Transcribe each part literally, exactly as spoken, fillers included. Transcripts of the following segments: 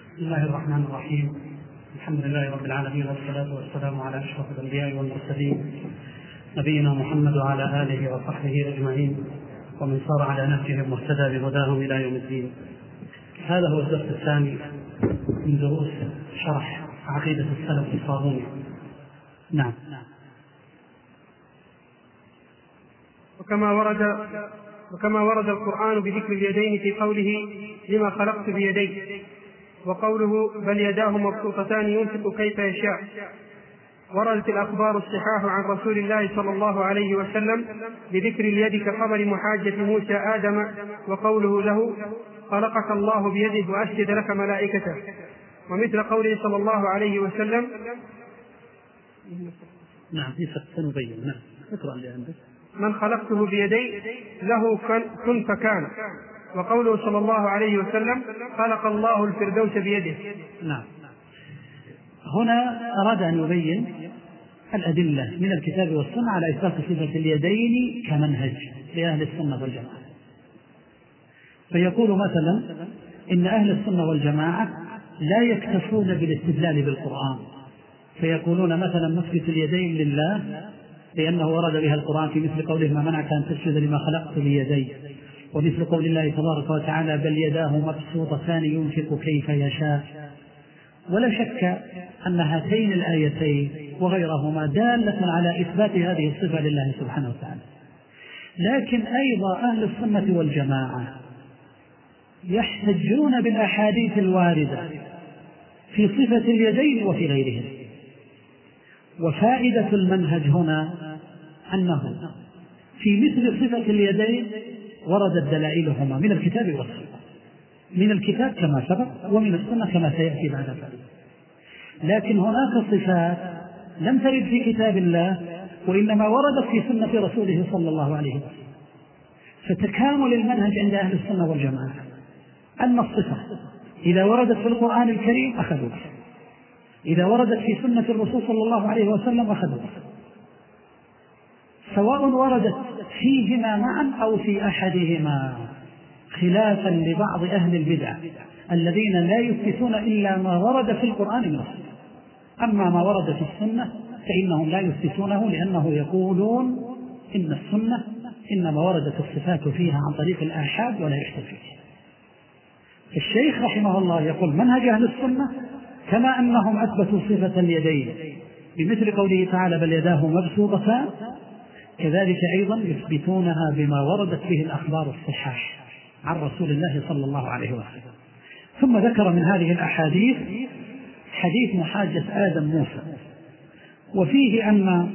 بسم الله الرحمن الرحيم. الحمد لله رب العالمين، والصلاة والسلام على أشرف الأنبياء والمرسلين نبينا محمد وعلى آله وصحبه أجمعين، ومن صار على نهجهم واهتدى بهداهم إلى يوم الدين. هذا هو الدرس الثاني من دروس شرح عقيدة السلف الصابوني. نعم. وكما ورد وكما ورد القرآن بذكر اليدين في قوله لما خلقت بيدي، وقوله بل يداه مبسوطتان ينفق كيف يشاء. وردت الأخبار الصحاح عن رسول الله صلى الله عليه وسلم بذكر اليد كخبر محاجة موسى آدم، وقوله له خلقك الله بيده وأسجد لك ملائكته، ومثل قوله صلى الله عليه وسلم نعم سنبين. نعم اقرأ اللي عندك. من خلقته بيدي له كن فكان، وقوله صلى الله عليه وسلم خلق الله الفردوس بيده. نعم. هنا أراد أن يبين الأدلة من الكتاب والسنة على إثبات صفة اليدين كمنهج لأهل السنة والجماعة. فيقول مثلا إن أهل السنة والجماعة لا يكتفون بالاستدلال بالقرآن، فيقولون مثلا نثبت اليدين لله لأنه ورد بها القرآن في مثل قوله ما منعك أن تسجد لما خلقت بيدي، ومثل قول الله تبارك وتعالى بل يداه مبسوطتان ينفق كيف يشاء. ولا شك أن هاتين الآيتين وغيرهما دالة على إثبات هذه الصفة لله سبحانه وتعالى. لكن أيضا أهل السنة والجماعة يحتجون بالأحاديث الواردة في صفة اليدين وفي غيرهم. وفائدة المنهج هنا أنه في مثل صفة اليدين وردت دلائلهما من الكتاب والسنة، من الكتاب كما سبق ومن السنة كما سيأتي بعد ذلك. لكن هناك صفات لم ترد في كتاب الله وإنما وردت في سنة رسوله صلى الله عليه وسلم. فتكامل المنهج عند أهل السنة والجماعة أن الصفة إذا وردت في القرآن الكريم أخذوا بها، إذا وردت في سنة الرسول صلى الله عليه وسلم أخذوا بها، سواء وردت فيهما معا أو في أحدهما، خلافا لبعض أهل البدع الذين لا يثبتون إلا ما ورد في القرآن من السنة. أما ما ورد في السنة فإنهم لا يثبتونه، لأنه يقولون إن السنة إنما وردت الصفات فيها عن طريق الآحاد ولا يحتج فيها. الشيخ رحمه الله يقول منهج أهل السنة كما أنهم أثبتوا صفة اليدين بمثل قوله تعالى بل يداه مبسوطتان، كذلك أيضا يثبتونها بما وردت به الأخبار الصحاح عن رسول الله صلى الله عليه وسلم. ثم ذكر من هذه الأحاديث حديث محاجة آدم موسى، وفيه أن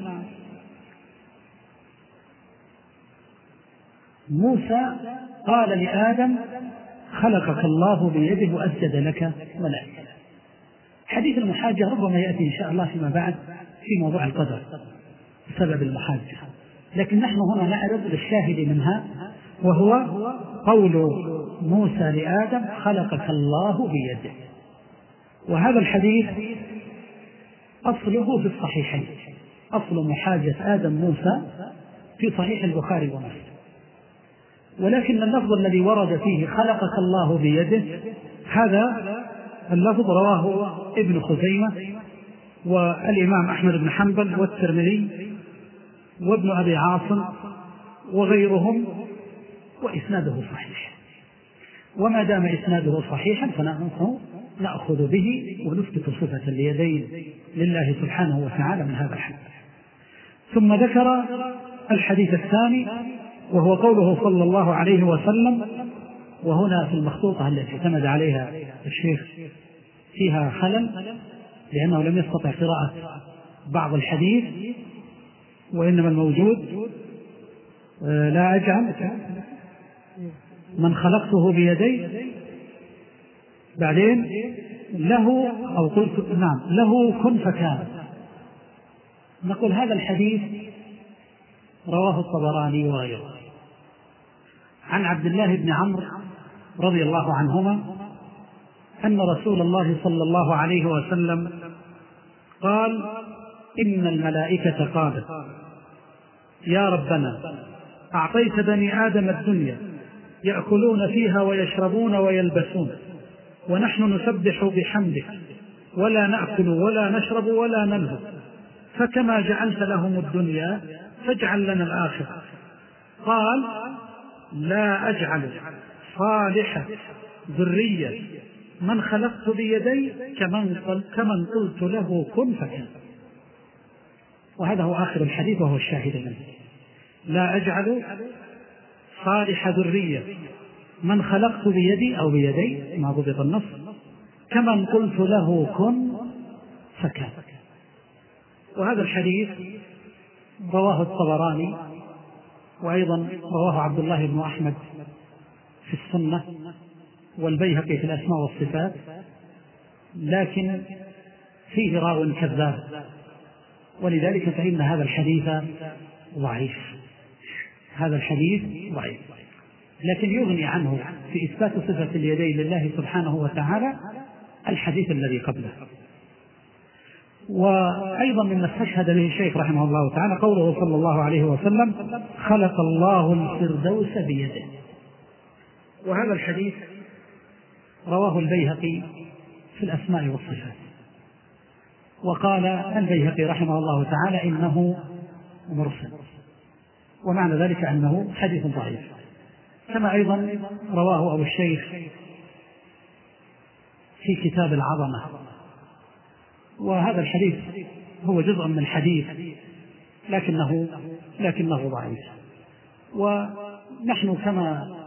موسى قال لآدم خلقك الله بيده وأسجد لك ملائكته. حديث المحاجة ربما يأتي إن شاء الله فيما بعد في موضوع القدر سبب المحاجة، لكن نحن هنا نعرض للشاهد منها، وهو قول موسى لآدم خلقك الله بيده. وهذا الحديث أصله في الصحيحين، أصل محاجة آدم موسى في صحيح البخاري ومسلم، ولكن اللفظ الذي ورد فيه خلقك الله بيده هذا اللفظ رواه ابن خزيمة والإمام أحمد بن حنبل والترمذي وابن أبي عاصم وغيرهم، وإسناده صحيح. وما دام إسناده صحيحا فنحن نأخذ به ونثبت صفة اليدين لله سبحانه وتعالى من هذا الحديث. ثم ذكر الحديث الثاني وهو قوله صلى الله عليه وسلم، وهنا في المخطوطة التي اعتمد عليها الشيخ فيها خلل لأنه لم يستطع قراءة بعض الحديث، وإنما الموجود لا أجعل من خلقته بيدي بعدين له أو قلت نعم له كن فكان. نقول هذا الحديث رواه الطبراني وغيره عن عبد الله بن عمرو رضي الله عنهما أن رسول الله صلى الله عليه وسلم قال إن الملائكة قالت يا ربنا أعطيت بني آدم الدنيا يأكلون فيها ويشربون ويلبسون، ونحن نسبح بحمدك ولا نأكل ولا نشرب ولا نلهو، فكما جعلت لهم الدنيا فاجعل لنا الآخرة. قال: لا أجعل صالح ذرية من خلقت بيدي كمن قلت له كن فكان. وهذا هو آخر الحديث وهو الشاهد منه. لا أجعل صالح ذرية من خلقت بيدي أو بيدي ما ضبط النص كمن قلت له كن فكان. وهذا الحديث رواه الطبراني، وأيضا رواه عبد الله بن أحمد في السنة، والبيهقي في الأسماء والصفات، لكن فيه راو كذاب، ولذلك فإن هذا الحديث ضعيف. هذا الحديث ضعيف، لكن يغني عنه في إثبات صفة اليدين لله سبحانه وتعالى الحديث الذي قبله. وأيضا مما استشهد به الشيخ رحمه الله تعالى قوله صلى الله عليه وسلم: خلق الله الفردوس بيده. وهذا الحديث رواه البيهقي في الأسماء والصفات، وقال البيهقي رحمه الله تعالى إنه مرسل، ومعنى ذلك أنه حديث ضعيف. كما أيضا رواه أبو الشيخ في كتاب العظمة، وهذا الحديث هو جزء من الحديث لكنه لكنه ضعيف. ونحن كما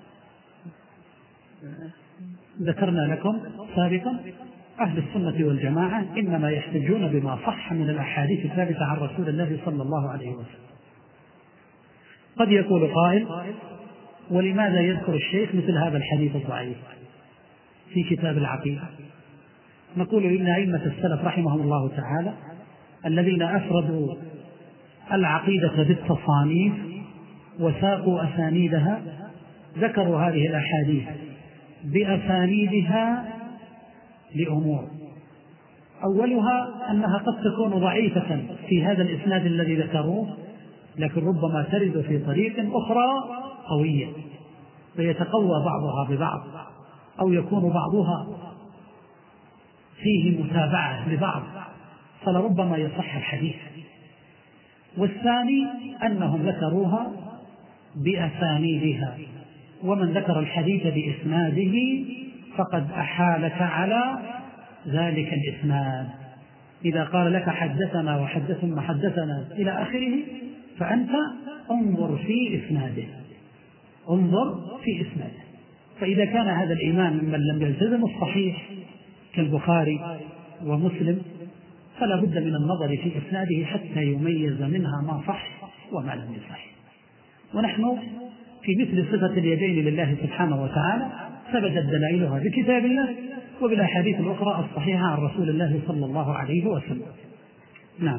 ذكرنا لكم سابقا أهل السنة والجماعة إنما يحتجون بما صح من الأحاديث الثابتة عن رسول الله صلى الله عليه وسلم. قد يقول قائل: ولماذا يذكر الشيخ مثل هذا الحديث الضعيف في كتاب العقيدة؟ نقول إن أئمة السلف رحمهم الله تعالى الذين أفردوا العقيدة بالتصانيف وساقوا أسانيدها ذكروا هذه الأحاديث بأسانيدها لأمور: أولها أنها قد تكون ضعيفة في هذا الإسناد الذي ذكروه، لكن ربما ترد في طريق أخرى قوية فيتقوى بعضها ببعض، أو يكون بعضها فيه متابعة لبعض فلربما يصح الحديث. والثاني أنهم ذكروها بأسانيدها، ومن ذكر الحديث بإسناده فقد أحالك على ذلك الإسناد. إذا قال لك حدثنا وحدثنا حدثنا إلى آخره فأنت انظر في إسناده، انظر في إسناده. فإذا كان هذا الإمام ممن لم يلتزم الصحيح كالبخاري ومسلم فلا بد من النظر في إسناده حتى يميز منها ما صح وما لم يصح. ونحن في مثل صفة اليدين لله سبحانه وتعالى ثبتت دلائلها بكتاب الله وبالأحاديث الأخرى الصحيحة عن رسول الله صلى الله عليه وسلم. نعم.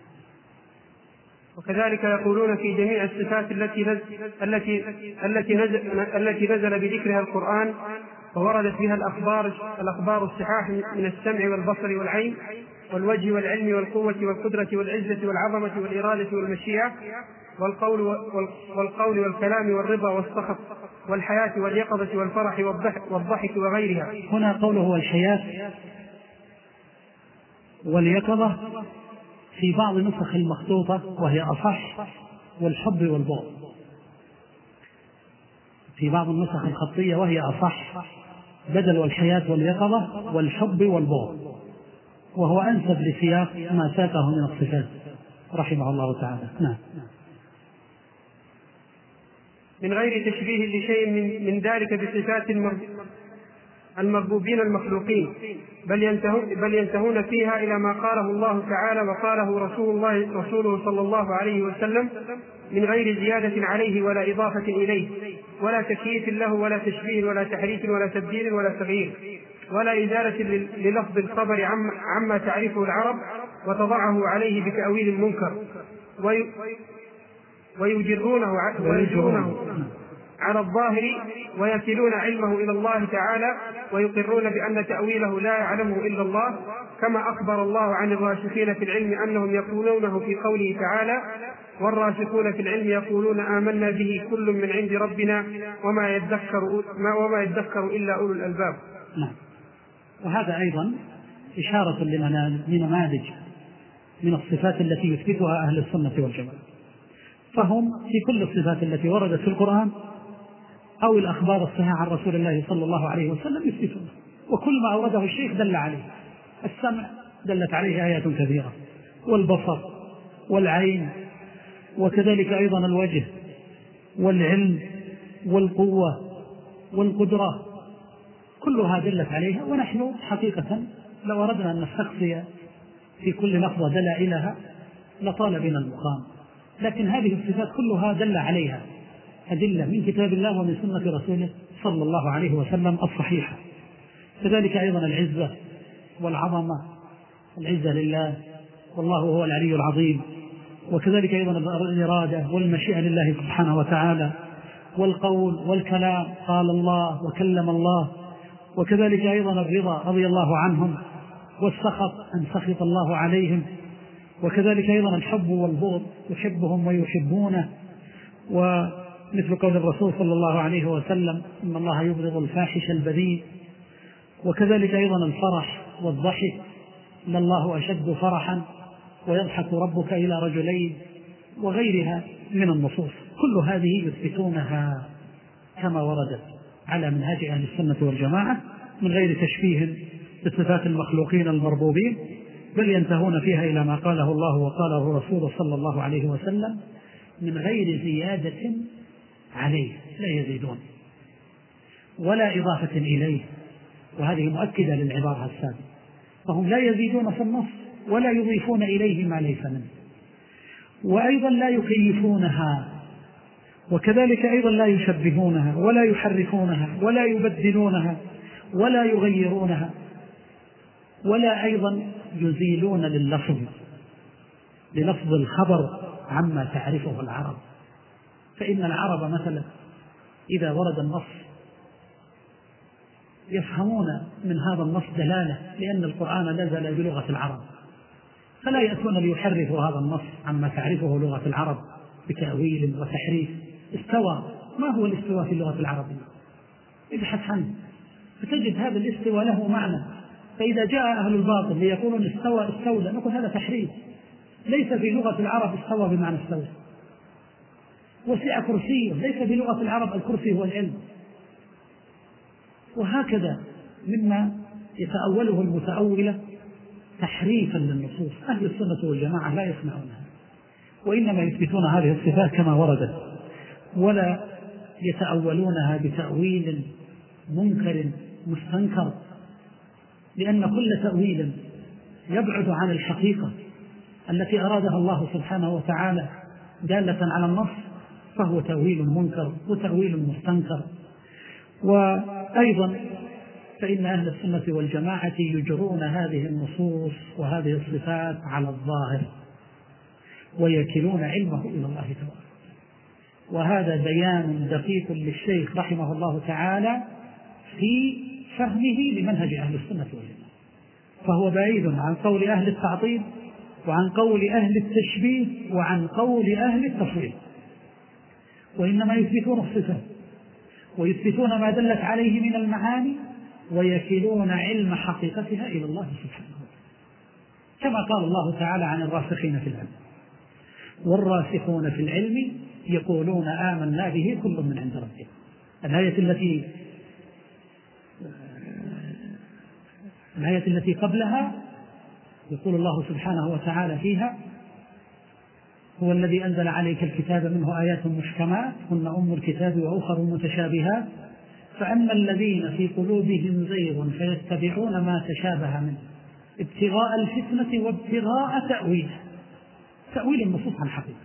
وكذلك يقولون في جميع الصفات التي نزل التي التي نزل التي نزل بذكرها القرآن ووردت بها الأخبار الأخبار الصحاح من السمع والبصر والعين والوجه والعلم والقوة والقدرة والعزة والعظمة والإرادة والمشيئة والقول والقول والكلام والرضا والسخط والحياة واليقظة والفرح والضحك وغيرها. هنا قوله والحياة واليقظة في بعض نسخ المخطوطة وهي أصح، والحب والبغض في بعض النسخ الخطية وهي أصح، بدل والحياة واليقظة والحب والبغض، وهو أنسب لسياق ما ساقه من الصفات رحمه الله تعالى. نعم. من غير تشبيه لشيء من, من ذلك بصفات المربوبين المخلوقين، بل ينتهون, بل ينتهون فيها إلى ما قاله الله تعالى وقاله رسول الله رسوله صلى الله عليه وسلم من غير زيادة عليه ولا إضافة إليه ولا تكييف له ولا تشبيه ولا تحريف ولا تبديل ولا تغيير ولا إزالة للفظ الخبر عما, عما تعرفه العرب وتضعه عليه بتأويل منكر ويجرونه, ويجرونه على الظاهر ويكلون علمه إلى الله تعالى ويقرون بأن تأويله لا يعلمه إلا الله، كما أخبر الله عن الراسخين في العلم أنهم يقولونه في قوله تعالى: والراسخون في العلم يقولون آمنا به كل من عند ربنا وما يذكر, وما يذكر إلا أولو الألباب. وهذا أيضا إشارة لنماذج من الصفات التي يثبتها أهل السنة والجماعة. فهم في كل الصفات التي وردت في القرآن أو الأخبار الصحيحة عن رسول الله صلى الله عليه وسلم يثبتونه، وكل ما أورده الشيخ دل عليه. السمع دلت عليه آيات كثيرة، والبصر والعين، وكذلك أيضا الوجه والعلم والقوة والقدرة، كلها دلت عليها. ونحن حقيقة لو أردنا أن نستقصي في كل لفظة دلائلها لطال بنا المقام، لكن هذه الصفات كلها دل عليها أدلة من كتاب الله ومن سنة رسوله صلى الله عليه وسلم الصحيحة. كذلك أيضا العزة والعظمة، العزة لله والله هو العلي العظيم، وكذلك أيضا الإرادة والمشيئة لله سبحانه وتعالى، والقول والكلام قال الله وكلم الله، وكذلك أيضا الرضا رضي الله عنهم، والسخط أن سخط الله عليهم، وكذلك أيضا الحب والبغض يحبهم ويحبونه، ومثل قول الرسول صلى الله عليه وسلم إن الله يبغض الفاحش البذيء، وكذلك أيضا الفرح والضحك إن الله أشد فرحا ويضحك ربك إلى رجلين، وغيرها من النصوص. كل هذه يثبتونها كما وردت على منهج أهل السنة والجماعة من غير تشبيه بصفات المخلوقين المربوبين، بل ينتهون فيها إلى ما قاله الله وقاله رسوله صلى الله عليه وسلم من غير زيادة عليه، لا يزيدون ولا إضافة إليه، وهذه مؤكدة للعبارة السابقة. فهم لا يزيدون في النص ولا يضيفون إليه ما ليس منه، وأيضا لا يكيفونها، وكذلك أيضا لا يشبهونها ولا يحرفونها ولا يبدلونها ولا يغيرونها، ولا أيضا يزيلون لللفظ للفظ الخبر عما تعرفه العرب. فإن العرب مثلا إذا ورد النص يفهمون من هذا النص دلالة، لأن القرآن نزل بلغة العرب، فلا يأتون ليحرفوا هذا النص عما تعرفه لغة العرب بتأويل وتحريف. استوى، ما هو الاستواء في اللغة العربية؟ ابحث عنه فتجد هذا الاستواء له معنى. فإذا جاء أهل الباطل ليقولون استوى استولى، نقول هذا تحريف، ليس في لغة العرب استوى بمعنى استولى. وسع كرسيه، ليس في لغة العرب الكرسي هو العلم. وهكذا مما يتأوله المتأولة تحريفا للنصوص. أهل السنة والجماعة لا يسمعونها، وإنما يثبتون هذه الصفات كما وردت، ولا يتأولونها بتأويل منكر مستنكر، لأن كل تأويل يبعد عن الحقيقة التي أرادها الله سبحانه وتعالى دالة على النص فهو تأويل منكر وتأويل مستنكر. وأيضا فإن أهل السنة والجماعة يجرون هذه النصوص وهذه الصفات على الظاهر ويكلون علمه إلى الله تعالى. وهذا بيان دقيق للشيخ رحمه الله تعالى في فهمه لمنهج أهل السنة والجماعة، فهو بعيد عن قول أهل التعطيل وعن قول أهل التشبيه وعن قول أهل التفويض، وإنما يثبتون الصفات ويثبتون ما دلت عليه من المعاني ويكلون علم حقيقتها إلى الله سبحانه وتعالى، كما قال الله تعالى عن الراسخين في العلم والراسخون في العلم يقولون آمنا به كل من عند ربنا. الآية التي الآية التي قبلها يقول الله سبحانه وتعالى فيها هو الذي أنزل عليك الكتاب منه آيات محكمات هن أم الكتاب وأخر متشابهات فأما الذين في قلوبهم زيغ فيتبعون ما تشابه منه ابتغاء الفتنة وابتغاء تأويله، تأويل النصوص عن حقيقة.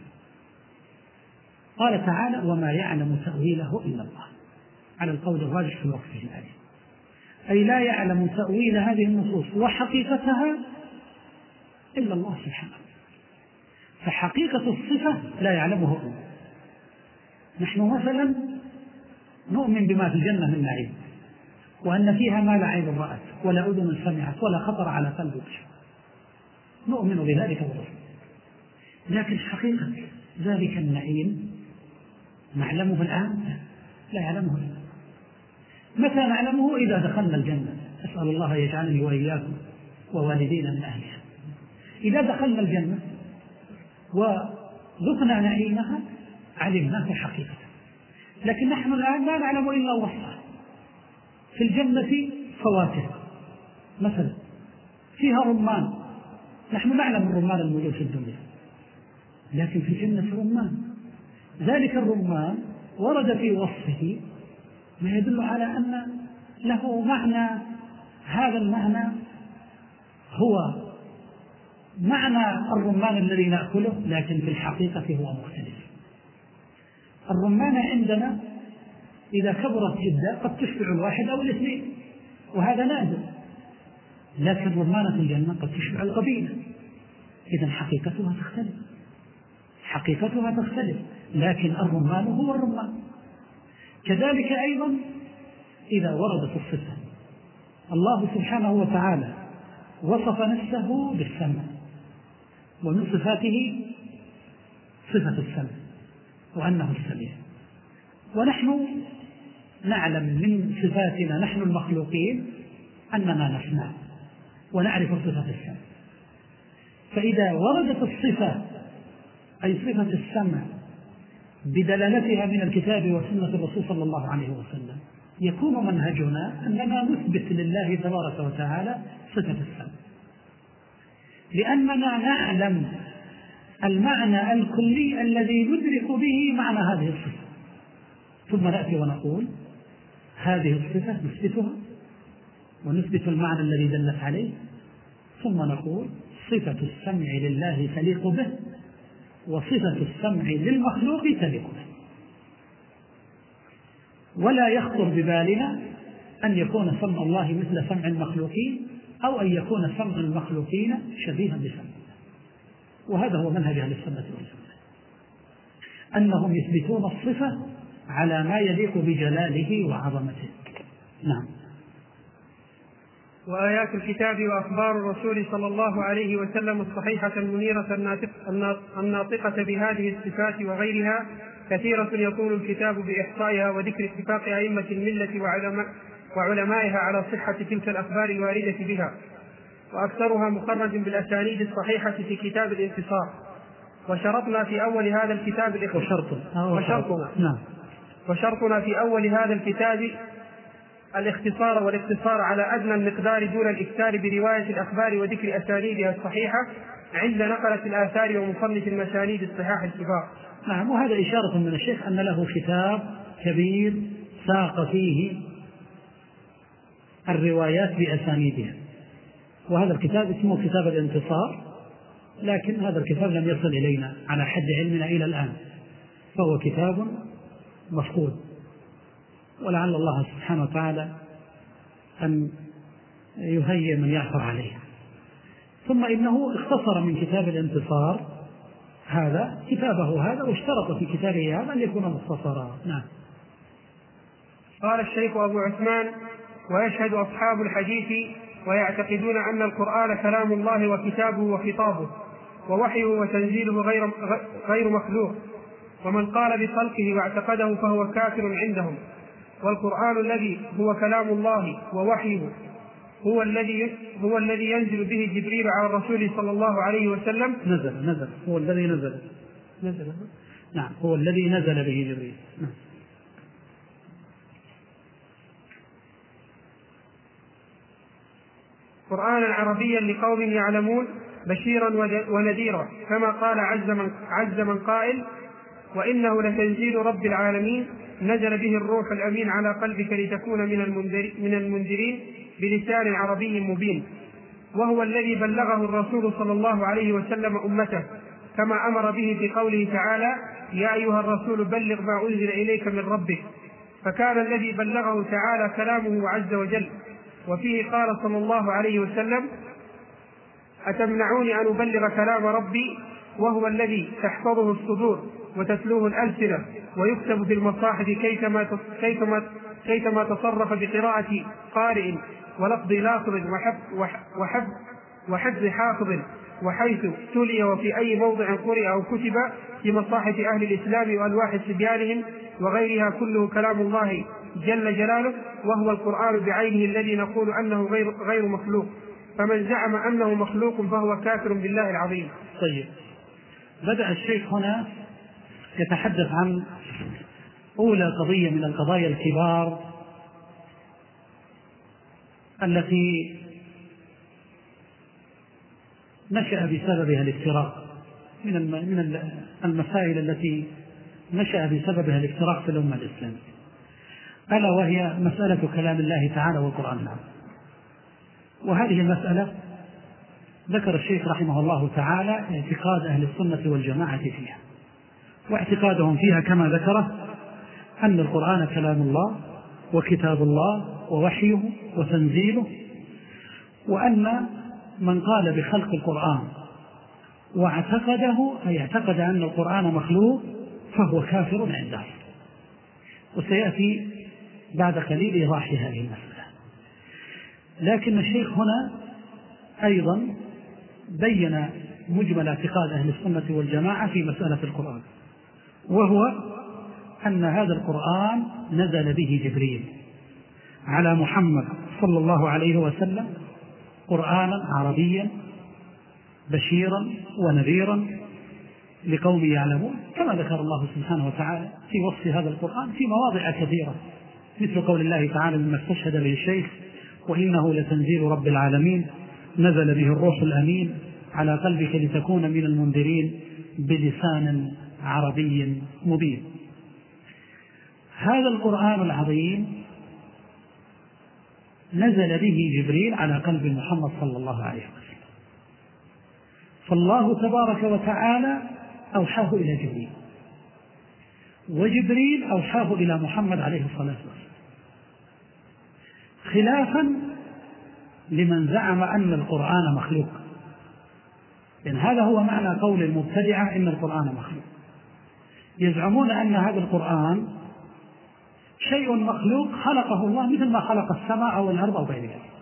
قال تعالى وما يعلم تأويله إلا الله، على القول الراجح في الوقت في الآية، أي لا يعلم تأويل هذه النصوص وحقيقتها إلا الله سبحانه. فحقيقة الصفة لا يعلمه إلا. نحن مثلا نؤمن بما في الجنة من نعيم، وأن فيها ما لا عين رأت ولا أذن سمعت ولا خطر على قلب بشر، نؤمن بذلك ورسوله، لكن حقيقة ذلك النعيم نعلمه الآن؟ لا يعلمه الآن. متى نعلمه؟ إذا دخلنا الجنة أسأل الله يجعلني وإياكم ووالدينا من أهلها. إذا دخلنا الجنة وذقنا نعيمها علمناه حقيقة، لكن نحن الآن لا نعلم إلا وصفه. في الجنة فواكه مثلا فيها رمان، نحن نعلم الرمان الموجود في الدنيا، لكن في الجنة رمان. ذلك الرمان ورد في وصفه ما يدل على أن له معنى، هذا المعنى هو معنى الرمان الذي نأكله، لكن في الحقيقة هو مختلف. الرمان عندنا إذا كبرت جدا قد تشبع الواحد أو الاثنين، وهذا نادر، لكن رمانة الجنة قد تشبع القبيلة، إذن حقيقتها تختلف، حقيقتها تختلف، لكن الرمان هو الرمان. كذلك أيضا إذا وردت الصفة، الله سبحانه وتعالى وصف نفسه بالسمع، ومن صفاته صفة السمع وأنه السميع، ونحن نعلم من صفاتنا نحن المخلوقين أننا نسمع ونعرف صفة السمع. فإذا وردت الصفة أي صفة السمع بدلالتها من الكتاب وسنة الرسول صلى الله عليه وسلم، يكون منهجنا أننا نثبت لله تبارك وتعالى صفة السمع، لأننا نعلم المعنى الكلي الذي ندرك به معنى هذه الصفة، ثم نأتي ونقول هذه الصفة نثبتها ونثبت المعنى الذي دلت عليه، ثم نقول صفة السمع لله تليق به، وصفة السمع للمخلوق تليق به. ولا يخطر ببالنا أن يكون سمع الله مثل سمع المخلوقين، أو أن يكون سمع المخلوقين شبيها بسمع. وهذا هو منهج أهل السنة والجماعة، أنهم يثبتون الصفة على ما يليق بجلاله وعظمته. نعم. وآيات الكتاب وأخبار الرسول صلى الله عليه وسلم الصحيحة المنيرة الناطقة بهذه الصفات وغيرها كثيرة، يطول الكتاب بإحصائها وذكر اتفاق أئمة الملة وعلماء وعلمائها على صحة تلك الأخبار الواردة بها، وأكثرها مخرج بالأسانيد الصحيحة في كتاب الانتصار. وشرطنا في أول هذا الكتاب وشرطنا نعم. وشرطنا في أول هذا الكتاب الاختصار والاقتصار على أدنى المقدار دون الإكثار برواية الأخبار وذكر أسانيدها الصحيحة عند نقلة الآثار ومصنف المسانيد الصحاح الكبار. نعم. وهذا إشارة من الشيخ أن له كتاب كبير ساق فيه الروايات بأسانيدها، وهذا الكتاب اسمه كتاب الانتصار، لكن هذا الكتاب لم يصل إلينا على حد علمنا إلى الآن، فهو كتاب مفقود، ولعل الله سبحانه وتعالى أن يهيئ من يعثر عليه. ثم إنه اختصر من كتاب الانتصار هذا كتابه هذا، واشترط في كتابه هذا أن يكون مختصرا. نعم. قال الشيخ أبو عثمان: ويشهد أصحاب الحديث ويعتقدون أن القرآن كلام الله وكتابه وخطابه ووحيه وتنزيله غير, غير مخلوق، ومن قال بخلقه واعتقده فهو كافر عندهم. والقرآن الذي هو كلام الله ووحيه هو الذي هو الذي ينزل به جبريل على الرسول صلى الله عليه وسلم. نزل نزل هو الذي نزل نزل نعم هو الذي نزل به جبريل. نعم. قرآنا عربيا لقوم يعلمون بشيرا ونذيرا، كما قال عز من, عز من قائل: وإنه لتنزيل رب العالمين نزل به الروح الأمين على قلبك لتكون من المنذر من المنذرين بلسان عربي مبين. وهو الذي بلغه الرسول صلى الله عليه وسلم أمته، كما أمر به في قوله تعالى: يا أيها الرسول بلغ ما أنزل إليك من ربك. فكان الذي بلغه تعالى كلامه عز وجل. وفيه قال صلى الله عليه وسلم: أتمنعوني أن أبلغ كلام ربي وهو الذي تحفظه الصدور وتتلوه الألسنة ويكتب في المصاحف كيفما كيفما كيفما تصرف بقراءة قارئ ولفظ لاقظ وحفظ وحفظ حافظ، وحيث تلي وفي أي موضع قرئ أو كتب في مصاحف أهل الإسلام وألواح صبيانهم وغيرها، كله كلام الله جل جلاله، وهو القرآن بعينه الذي نقول أنه غير, غير مخلوق، فمن زعم أنه مخلوق فهو كافر بالله العظيم. طيب، بدأ الشيخ هنا يتحدث عن أولى قضية من القضايا الكبار التي نشأ بسببها الافتراق، من من المسائل التي نشأ بسببها الافتراق في الأمة الإسلامية، ألا وهي مسألة كلام الله تعالى والقرآن العظيم. وهذه المسألة ذكر الشيخ رحمه الله تعالى اعتقاد أهل السنة والجماعة فيها، واعتقادهم فيها كما ذكره أن القرآن كلام الله وكتاب الله ووحيه وتنزيله، وأن من قال بخلق القرآن واعتقده أي اعتقد أن القرآن مخلوق فهو كافر عنده. وسيأتي بعد قليل إيضاح هذه المسألة. لكن الشيخ هنا أيضا بين مجمل اعتقاد أهل السنة والجماعة في مسألة القرآن، وهو أن هذا القرآن نزل به جبريل على محمد صلى الله عليه وسلم قرآنا عربيا بشيرا ونذيرا لقوم يعلمون، كما ذكر الله سبحانه وتعالى في وصف هذا القرآن في مواضع كثيرة، مثل قول الله تعالى مما استشهد به الشيخ: وإنه لتنزيل رب العالمين نزل به الروح الأمين على قلبك لتكون من المنذرين بلسان عربي مبين. هذا القرآن العظيم نزل به جبريل على قلب محمد صلى الله عليه وسلم، فالله تبارك وتعالى أوحاه إلى جبريل، وجبريل أوحاه إلى محمد عليه الصلاة والسلام، خلافا لمن زعم أن القرآن مخلوق. لأن هذا هو معنى قول المبتدعة إن القرآن مخلوق، يزعمون أن هذا القرآن شيء مخلوق خلقه الله مثل ما خلق السماء والأرض أو غير ذلك،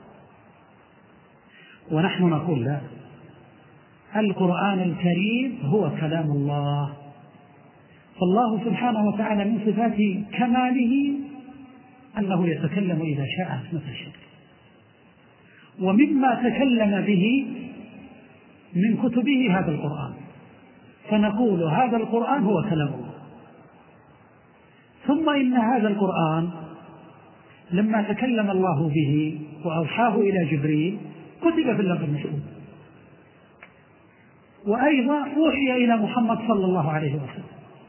ونحن نقول لا، القرآن الكريم هو كلام الله، فالله سبحانه وتعالى من صفات كماله أنه يتكلم إذا شاء متى شاء، ومما تكلم به من كتبه هذا القرآن، فنقول هذا القرآن هو كلام الله. ثم إن هذا القرآن لما تكلم الله به وأوحاه إلى جبريل كتب في اللوح المحفوظ، وأيضا أوحي إلى محمد صلى الله عليه وسلم،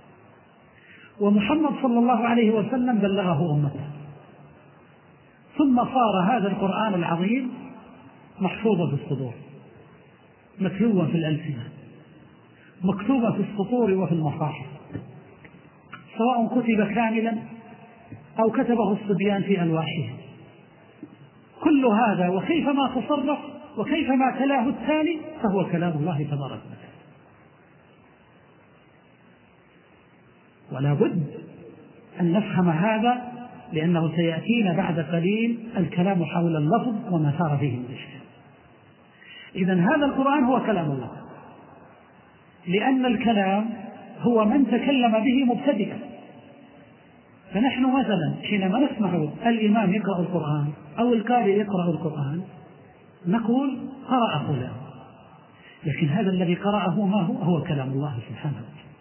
ومحمد صلى الله عليه وسلم بلغه أمته، ثم صار هذا القرآن العظيم محفوظا في الصدور، متلوا في الألسنة، مكتوبا في السطور وفي المصاحف، سواء كتب كاملا أو كتبه الصبيان في ألواحهم. كل هذا وكيفما تصرف وكيفما تلاه التالي فهو كلام الله تبارك وتعالى. ولا بد أن نفهم هذا، لأنه سيأتينا بعد قليل الكلام حول اللفظ وما صار فيه من الإشكال. إذن هذا القرآن هو كلام الله، لأن الكلام هو من تكلم به مبتدئا. فنحن مثلا حينما نسمع الإمام يقرأ القرآن أو القارئ يقرأ القرآن نقول قرأ فلان، لكن هذا الذي قرأه ما هو؟ هو كلام الله سبحانه وتعالى.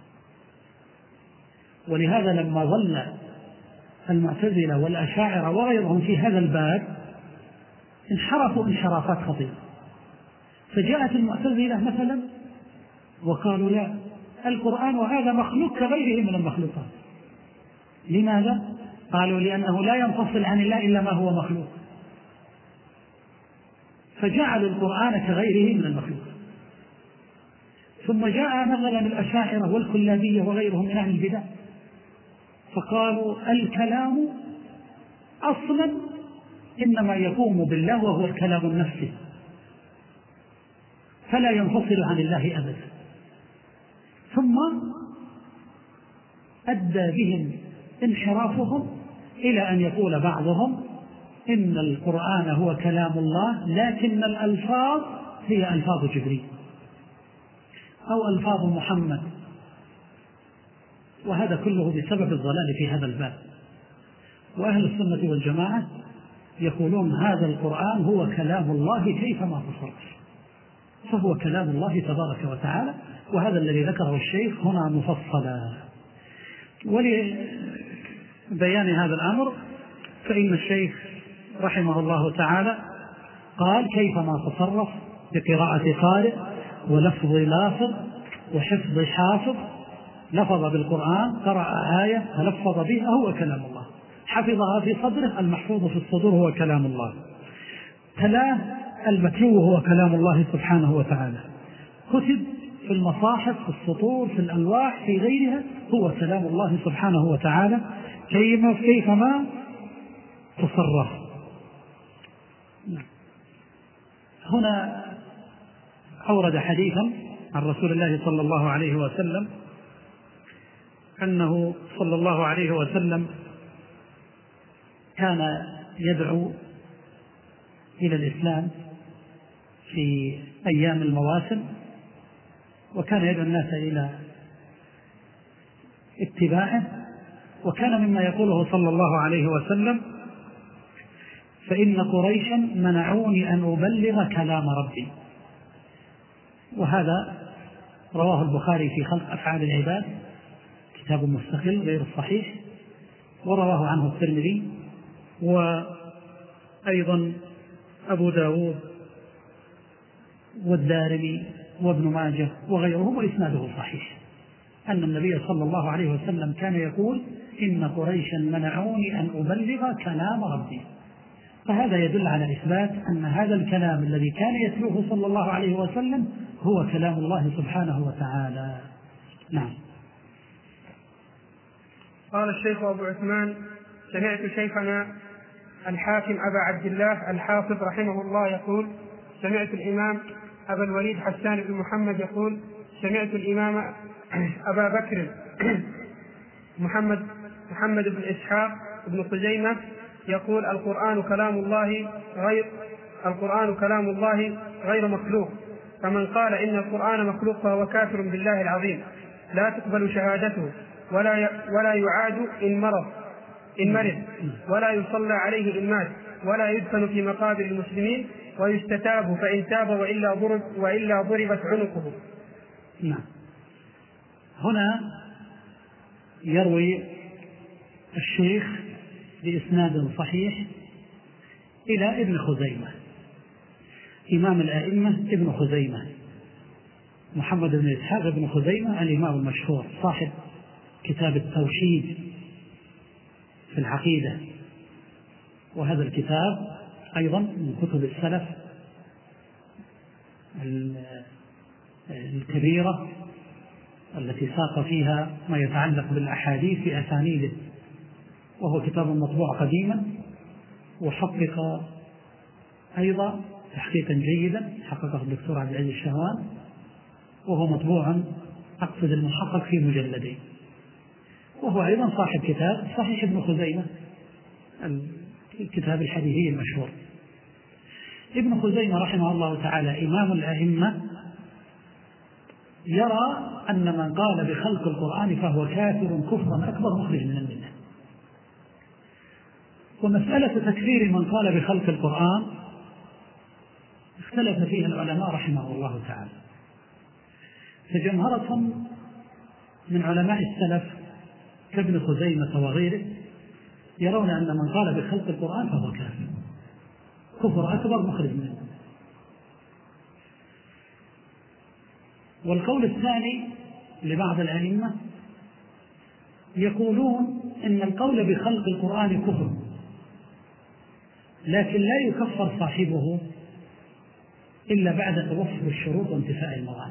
ولهذا لما ظل المعتزلة والأشاعرة وغيرهم في هذا الباب انحرفوا انحرافات خطيرة، فجاءت المعتزلة مثلا وقالوا لا، القرآن وهذا مخلوق كغيره من المخلوقات. لماذا؟ قالوا لأنه لا ينفصل عن الله إلا ما هو مخلوق، فجعلوا القرآن كغيره من المخلوقات. ثم جاء مثلا الأشاعرة والكلابية وغيرهم من أهل البدع فقالوا الكلام أصلا إنما يقوم بالله وهو الكلام النفسي، فلا ينفصل عن الله أبدا. ثم أدى بهم انحرافهم إلى أن يقول بعضهم إن القرآن هو كلام الله لكن الألفاظ هي ألفاظ جبريل أو ألفاظ محمد، وهذا كله بسبب الضلال في هذا الباب. وأهل السنة والجماعة يقولون هذا القرآن هو كلام الله كيفما تصرف، فهو كلام الله تبارك وتعالى، وهذا الذي ذكره الشيخ هنا مفصلا. ولبيان هذا الأمر فإن الشيخ رحمه الله تعالى قال كيفما تصرف بقراءة قارئ ولفظ لافظ وحفظ حافظ، لفظ بالقرآن، قرأ آية تلفظ بها هو كلام الله، حفظها في صدره، المحفوظ في الصدور هو كلام الله، تلاه المتلو هو كلام الله سبحانه وتعالى، كتب في المصاحف في السطور في الألواح في غيرها هو كلام الله سبحانه وتعالى كيفما تصرف. هنا أورد حديثا عن رسول الله صلى الله عليه وسلم أنه صلى الله عليه وسلم كان يدعو إلى الإسلام في أيام المواسم، وكان يدعو الناس إلى اتباعه، وكان مما يقوله صلى الله عليه وسلم فإن قريشا منعوني أن أبلغ كلام ربي. وهذا رواه البخاري في خلق أفعال العباد، كتاب مستقل غير الصحيح، ورواه عنه الترمذي وأيضا أبو داود والدارمي وابن ماجه وغيرهم، وإسناده صحيح، أن النبي صلى الله عليه وسلم كان يقول إن قريشا منعوني أن أبلغ كلام ربي. فهذا يدل على إثبات أن هذا الكلام الذي كان يتلوه صلى الله عليه وسلم هو كلام الله سبحانه وتعالى. نعم. قال الشيخ أبو عثمان: سمعت شيخنا الحاكم أبا عبد الله الحافظ رحمه الله يقول: سمعت الإمام أبا الوليد حسان بن محمد يقول: سمعت الإمام أبا بكر محمد محمد بن إسحاق بن خزيمة يقول: القرآن كلام الله غير القرآن كلام الله غير مخلوق، فمن قال إن القرآن مخلوق فهو كافر بالله العظيم، لا تقبل شهادته ولا ولا يعاد إن مرض إن مرض ولا يصلى عليه إن مات، ولا يدفن في مقابر المسلمين، ويستتاب فإن تاب وإلا ضرب وإلا ضربت عنقه. نعم. هنا يروي الشيخ بإسناد صحيح إلى ابن خزيمة، إمام الأئمة ابن خزيمة، محمد بن إسحاق بن خزيمة الإمام المشهور صاحب كتاب التوحيد في العقيدة، وهذا الكتاب أيضا من كتب السلف الكبيرة التي ساق فيها ما يتعلق بالأحاديث بأسانيده، وهو كتاب مطبوع قديما وحقق أيضا تحقيقا جيدا، حققه الدكتور عبد العزيز الشهوان، وهو مطبوع أقصد المحقق في مجلدين، وهو أيضا صاحب كتاب صحيح ابن خزيمة الكتاب الحديثي المشهور. ابن خزيمة رحمه الله تعالى إمام الأئمة يرى أن من قال بخلق القرآن فهو كافر كفرا أكبر مخرج من الملة. ومسألة تكفير من قال بخلق القرآن اختلف فيها العلماء رحمه الله تعالى، فجمهرة من علماء السلف كابن خزيمة وغيره يرون أن من قال بخلق القرآن فهو كافر كفر أكبر مخرج منه. والقول الثاني لبعض الأئمة يقولون إن القول بخلق القرآن كفر، لكن لا يكفر صاحبه إلا بعد توفر الشروط وانتفاء الموانع.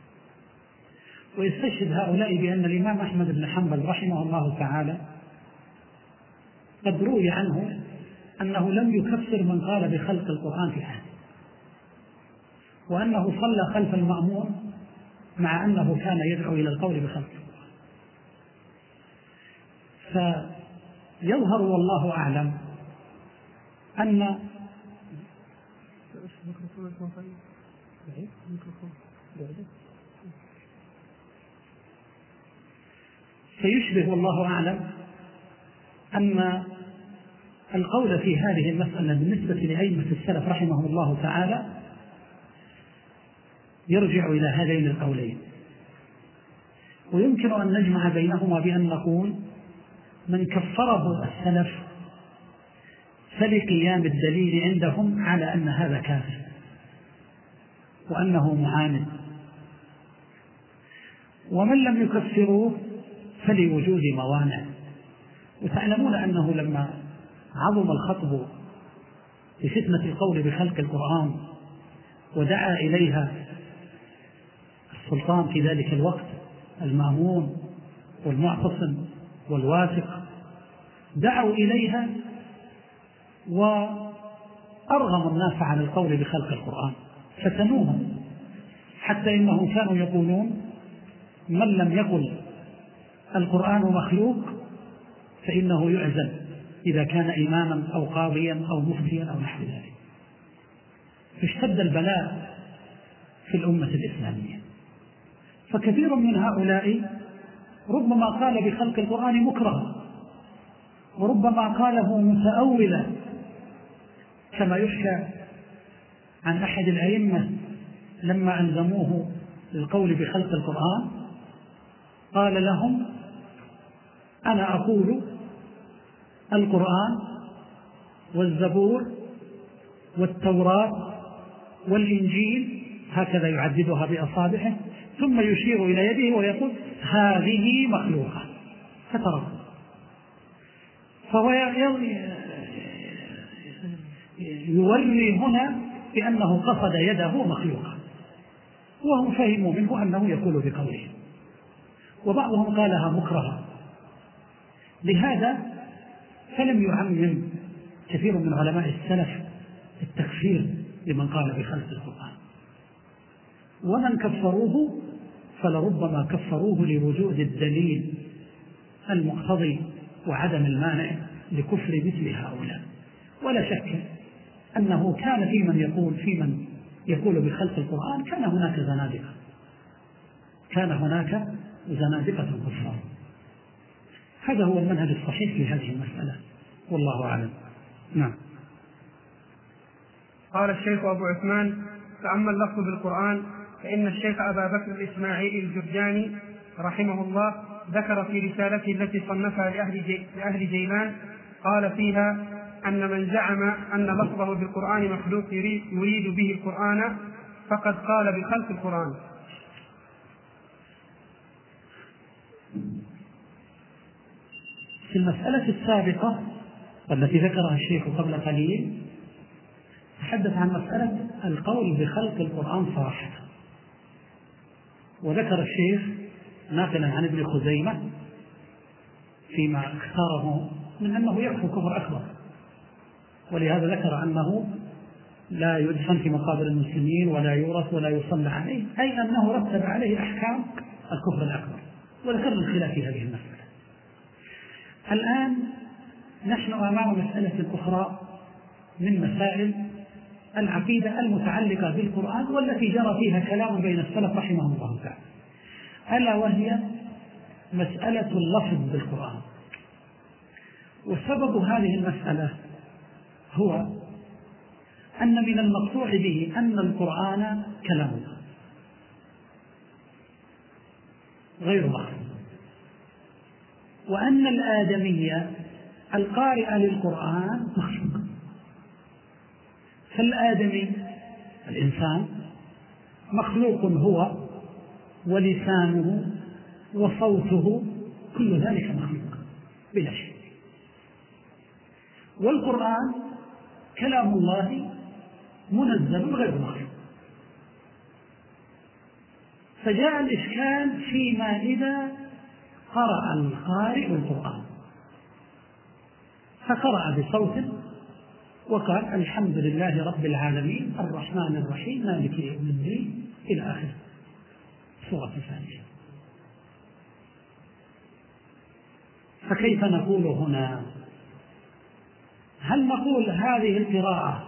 ويستشهد هؤلاء بأن الإمام أحمد بن حنبل رحمه الله تعالى قد روي عنه أنه لم يكفر من قال بخلق القرآن في عهده، وأنه صلى خلف المأمون مع أنه كان يدعو إلى القول بخلق القرآن. فيظهر والله أعلم أن فيشبه والله أعلم أن القول في هذه المسألة بالنسبة لأئمة السلف رحمهم الله تعالى يرجع إلى هذين القولين، ويمكن أن نجمع بينهما بأن نقول من كفره السلف فلقيام الدليل عندهم على أن هذا كافر وأنه معاند، ومن لم يكفروه فلوجود موانع. وتعلمون أنه لما عظم الخطب بفتنة القول بخلق القرآن ودعا إليها السلطان في ذلك الوقت المأمون والمعتصم والواثق، دعوا إليها وأرغموا الناس عن القول بخلق القرآن، فتنوهم حتى إنهم كانوا يقولون من لم يقل القرآن مخلوق فإنه يعزل إذا كان إماما أو قاضيا أو مفتيا أو نحو ذلك. فاشتد البلاء في الأمة الإسلامية، فكثير من هؤلاء ربما قال بخلق القرآن مكرها، وربما قاله متأولا، كما يحكى عن أحد الأئمة لما ألزموه للقول بخلق القرآن قال لهم أنا أقول القرآن والزبور والتوراة والإنجيل، هكذا يعددها بأصابعه ثم يشير إلى يده ويقول هذه مخلوقة، فترى فهو يوري هنا بأنه قصد يده مخلوقة، وهم فهموا منه أنه يقول بقوله، وبعضهم قالها مكرها. لهذا فلم يعمم كثير من علماء السلف التكفير لمن قال بخلق القرآن، ومن كفروه فلربما كفروه لوجود الدليل المقتضي وعدم المانع لكفر مثل هؤلاء. ولا شك أنه كان في من يقول في من يقول بخلق القرآن كان هناك زنادقة، كان هناك زنادقة كفار. هذا هو المنهج الصحيح في هذه المسألة، والله أعلم. نعم. قال الشيخ أبو عثمان: فأما اللفظ بالقرآن فإن الشيخ أبا بكر الإسماعيلي الجرجاني رحمه الله ذكر في رسالته التي صنفها لأهل, جي لأهل جيلان قال فيها أن من زعم أن لفظه بالقرآن مخلوق يريد به القرآن فقد قال بخلق القرآن. في المسألة السابقة التي ذكرها الشيخ قبل قليل تحدث عن مسألة القول بخلق القرآن صراحة، وذكر الشيخ ناقلا عن ابن خزيمة فيما اختاره من أنه يكفر كفر أكبر، ولهذا ذكر أنه لا يدفن في مقابر المسلمين ولا يورث ولا يصلى عليه، أي أنه رتب عليه أحكام الكفر الأكبر، وذكر الخلاف في هذه المسألة. الآن نحن أمام مسألة أخرى من مسائل العقيدة المتعلقة بالقرآن والتي جرى فيها كلام بين السلف رحمهم الله تعالى، ألا وهي مسألة اللفظ بالقرآن. وسبب هذه المسألة هو أن من المقطوع به أن القرآن كلام الله غير مخلوق، وأن الآدمية القارئ للقرآن مخلوق. فالآدمي الإنسان مخلوق هو ولسانه وصوته كل ذلك مخلوق بلا شك، والقرآن كلام الله منزل غير مخلوق. فجاء الإشكال فيما إذا قرأ القارئ القرآن فقرأ بصوت وقال الحمد لله رب العالمين الرحمن الرحيم مالك يوم الدين إلى آخر سورة الفاتحة، فكيف نقول هنا؟ هل نقول هذه القراءة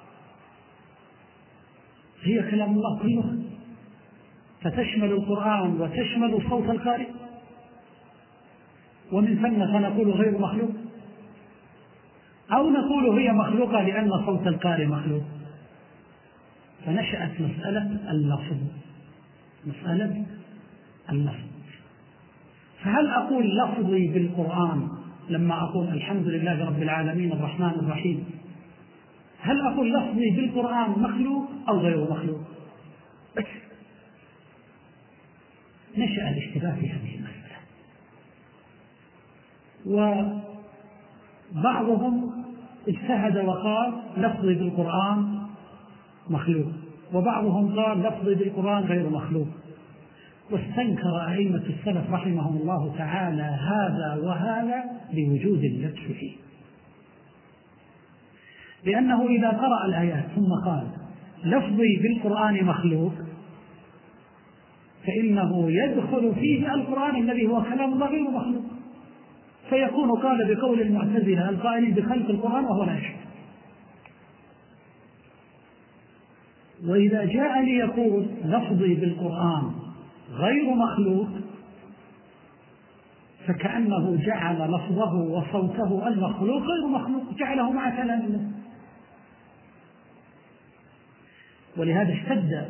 هي كلام الله كله فتشمل القرآن وتشمل صوت القارئ ومن ثم فنقول غير مخلوق، أو نقول هي مخلوقة لأن صوت القارئ مخلوق. فنشأت مسألة اللفظ، مسألة اللفظ. فهل أقول لفظي بالقرآن لما أقول الحمد لله رب العالمين الرحمن الرحيم، هل أقول لفظي بالقرآن مخلوق أو غير مخلوق؟ نشأ الاشتباه في هذه المسألة، وبعضهم اجتهد وقال لفظي بالقرآن مخلوق، وبعضهم قال لفظي بالقرآن غير مخلوق. واستنكر أئمة السلف رحمهم الله تعالى هذا وهذا لوجود اللبس فيه، لأنه إذا قرأ الآيات ثم قال لفظي بالقرآن مخلوق فإنه يدخل فيه القرآن الذي هو كلام الله غير مخلوق، فيكون قال بقول المعتزلة القائلين بخلق القرآن وهو لا يشاء. وإذا جاء ليقول لفظي بالقرآن غير مخلوق فكأنه جعل لفظه وصوته المخلوق غير مخلوق، جعله مع كلام الله. ولهذا اشتد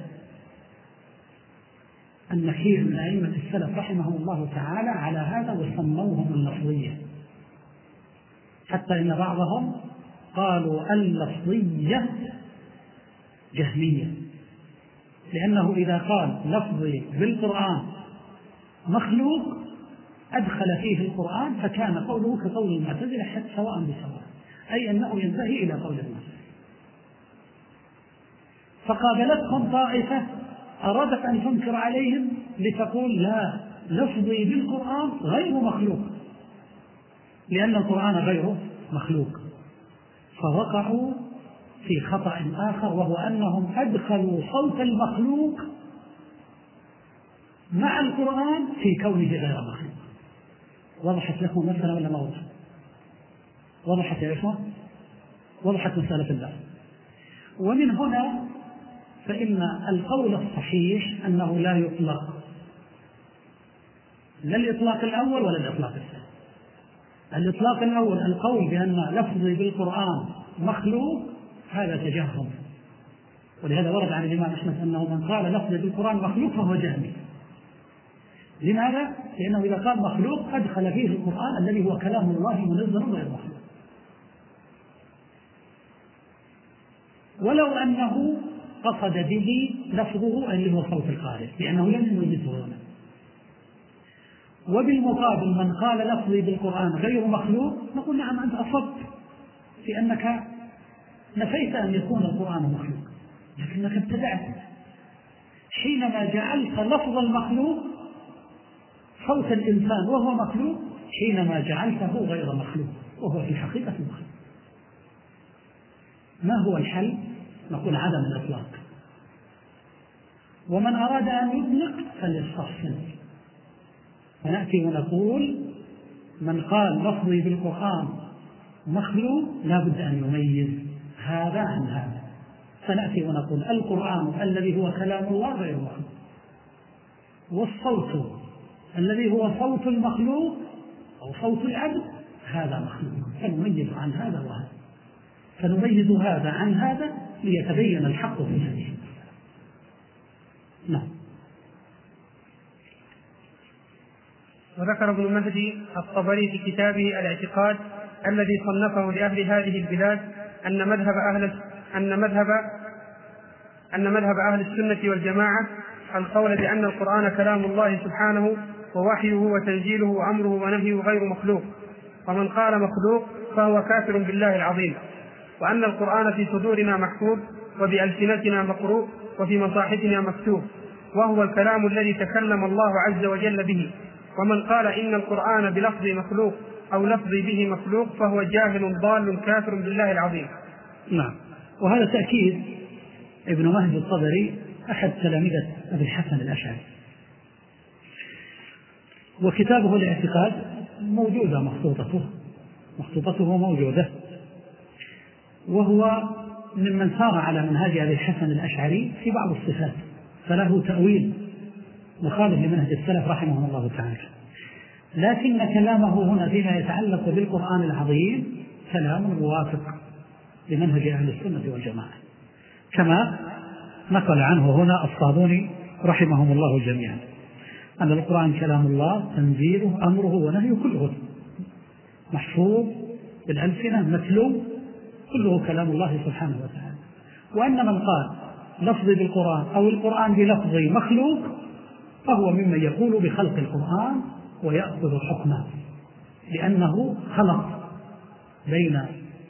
النكير من أئمة السلف رحمهم الله تعالى على هذا وسموهم اللفظية، حتى إن بعضهم قالوا اللفظية جهمية، لأنه إذا قال لفظي بالقرآن مخلوق أدخل فيه القرآن فكان قوله كقول المعتزلة حتى سواء بسواء، أي أنه ينتهي إلى قول المعتزلة. فقابلتهم طائفة أرادت أن تنكر عليهم لتقول لا، لفظي بالقرآن غير مخلوق لأن القرآن غير مخلوق، فوقعوا في خطأ آخر، وهو أنهم أدخلوا صوت المخلوق مع القرآن في كونه غير مخلوق. وضحت لكم مثلا ولا ما وضحت؟ وضحت يا إخوة؟ وضحت مسألة الله. ومن هنا فإن القول الصحيح أنه لا يطلق لا الإطلاق الأول ولا الإطلاق الثاني. الإطلاق الأول القول بأن لفظي بالقرآن مخلوق هذا تجهم، ولهذا ورد عن الإمام أحمد أنه من قال لفظي بالقرآن مخلوق فهو جهمي. لماذا؟ لأنه إذا قال مخلوق أدخل فيه القرآن الذي هو كلام الله منزل غير مخلوق. ولو أنه قصد به لفظه اللي هو صوت القارئ لأنه لم يميزه هنا. وبالمقابل من قال لفظي بالقرآن غير مخلوق نقول نعم أنت أصبت في أنك نفيت أن يكون القرآن مخلوق، لكنك ابتدعت حينما جعلت لفظ المخلوق صوت الإنسان وهو مخلوق، حينما جعلته غير مخلوق وهو في حقيقة مخلوق. ما هو الحل؟ نقول عدم الإطلاق. ومن أراد أن يطلق فليستفصل، فنأتي ونقول من قال لفظي بالقرآن مخلوق لا بد أن يميز هذا عن هذا، فنأتي ونقول القرآن الذي هو كلام الله غير مخلوق، والصوت الذي هو صوت المخلوق أو صوت العبد هذا مخلوق، فنميز عن هذا وهذا، فنميز هذا عن هذا ليتبين الحق في هذه. نعم. وذكر ابن مهدي الطبري في كتابه الاعتقاد الذي صنفه لأهل هذه البلاد أن مذهب أهل أن مذهب أن مذهب أهل السنة والجماعة القول بأن القرآن كلام الله سبحانه ووحيه وتنزيله وأمره ونهيه غير مخلوق، ومن قال مخلوق فهو كافر بالله العظيم، وأن القرآن في صدورنا محفوظ وبألسنتنا مقروء وفي مصاحفنا مكتوب، وهو الكلام الذي تكلم الله عز وجل به، ومن قال إن القرآن بلفظ مخلوق أو لفظ به مخلوق فهو جاهل ضال كافر بالله العظيم. نعم. وهذا تأكيد ابن مهدي الطبري أحد تلامذة أبي الحسن الأشعري، وكتابه الاعتقاد موجودة مخطوطته مخطوطته موجودة، وهو ممن سار على منهج أبي الحسن الأشعري في بعض الصفات، فله تأويل مخالف لمنهج السلف رحمه الله تعالى. لكن كلامه هنا فيما يتعلق بالقرآن العظيم كلام موافق لمنهج أهل السنة والجماعة، كما نقل عنه هنا الصابوني رحمهم الله جميعا أن القرآن كلام الله تنزيله أمره ونهيه كله محفوظ بالألسنة متلو كله كلام الله سبحانه وتعالى. وأن من قال لفظي بالقرآن أو القرآن بلفظي مخلوق فهو ممن يقول بخلق القرآن ويأخذ حكمه، لأنه خلق بين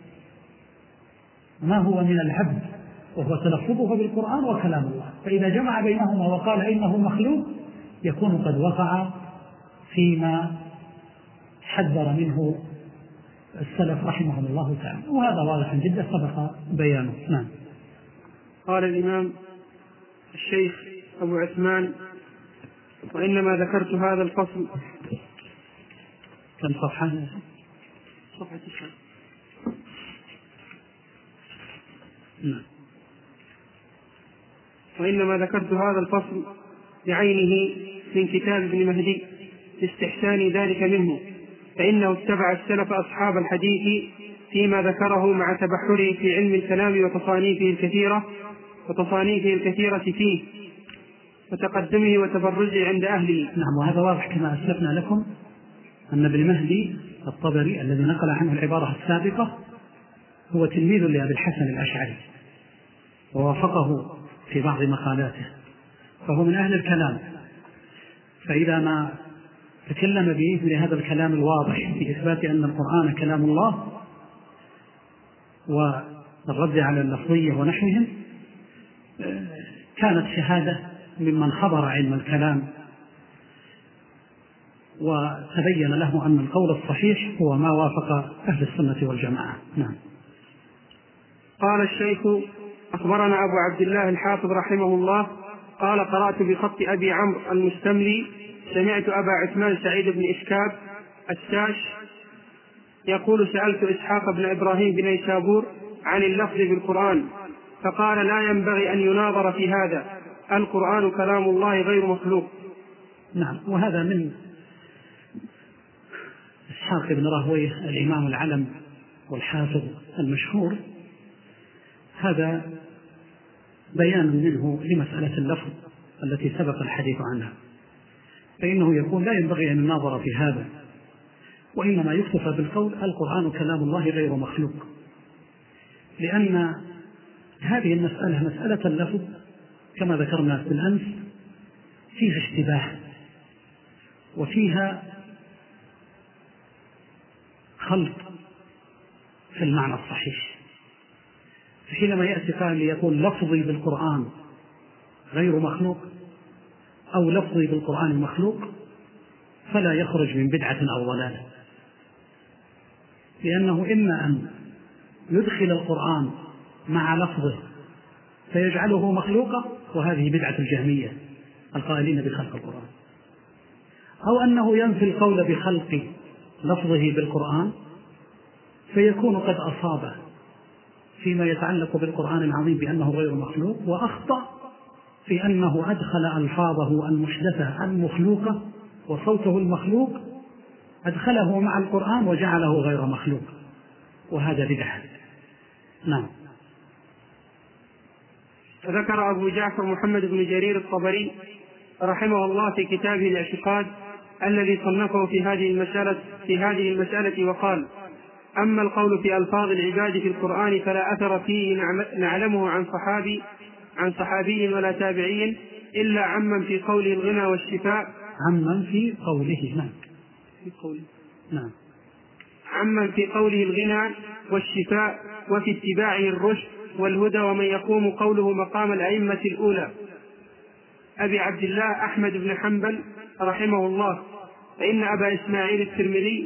ما هو من العبد وهو تلفظه بالقرآن وكلام الله، فإذا جمع بينهما وقال إنه مخلوق يكون قد وقع فيما حذر منه السلف رحمهم الله تعالى، وهذا واضح جدا سبق بيانه. نعم. قال الإمام الشيخ أبو عثمان: وإنما ذكرت هذا الفصل. كم صفحة؟ صفحة تسعة. نعم. وإنما ذكرت هذا الفصل بعينه من كتاب ابن مهدي لاستحسان ذلك منه، فإنه اتبع السلف أصحاب الحديث فيما ذكره مع تبحره في علم الكلام وتصانيفه الكثيرة وتصانيفه الكثيرة فيه وتقدمه وتبرزه عند أهله. نعم. وهذا واضح كما أسلفنا لكم أن ابن مهدي الطبري الذي نقل عنه العبارة السابقة هو تلميذ لأبي الحسن الأشعري ووافقه في بعض مقالاته، فهو من أهل الكلام، فإذا ما تكلم بمثل هذا الكلام الواضح في إثبات أن القرآن كلام الله والرد على اللفظية ونحوهم كانت شهادة ممن خبر علم الكلام وتبين له أن القول الصحيح هو ما وافق أهل السنة والجماعة. نعم. قال الشيخ: أخبرنا أبو عبد الله الحافظ رحمه الله قال: قرأت بخط أبي عمرو المستملي سمعت أبا عثمان سعيد بن إشكاب الساش يقول: سألت إسحاق بن إبراهيم بن نيسابور عن اللفظ بالقرآن فقال: لا ينبغي أن يناظر في هذا، القرآن كلام الله غير مخلوق. نعم. وهذا من إسحاق بن راهويه الإمام العلم والحافظ المشهور، هذا بيان منه لمسألة اللفظ التي سبق الحديث عنها، فإنه يقول لا ينبغي أن يناظر في هذا، وإنما يكتفى بالقول القرآن كلام الله غير مخلوق، لأن هذه المسألة مسألة اللفظ كما ذكرنا بالأمس فيها اشتباه وفيها خلط في المعنى الصحيح. فحينما يأتي قائل يقول لفظي بالقرآن غير مخلوق أو لفظي بالقرآن مخلوق فلا يخرج من بدعة أو ضلالة، لأنه إما أن يدخل القرآن مع لفظه فيجعله مخلوقا، وهذه بدعة الجهمية القائلين بخلق القرآن، أو أنه ينفي القول بخلق لفظه بالقرآن فيكون قد أصاب فيما يتعلق بالقرآن العظيم بأنه غير مخلوق، وأخطأ في أنه أدخل ألفاظه المحدثة المخلوقة وصوته المخلوق أدخله مع القرآن وجعله غير مخلوق، وهذا بدعة. نعم. فذكر أبو جعفر محمد بن جرير الطبري رحمه الله في كتابه الاعتقاد الذي صنفه في هذه المسألة في هذه المسألة وقال: أما القول في ألفاظ العباد في القرآن فلا أثر فيه نعلمه عن صحابي عن صحابي ولا تابعي إلا عمن في قوله الغنى والشفاء عمن في قوله نعم في قوله نعم عمن في قوله الغنى والشفاء وفي اتباعه الرشد والهدى، ومن يقوم قوله مقام الأئمة الأولى أبي عبد الله أحمد بن حنبل رحمه الله. فإن أبا إسماعيل الترمذي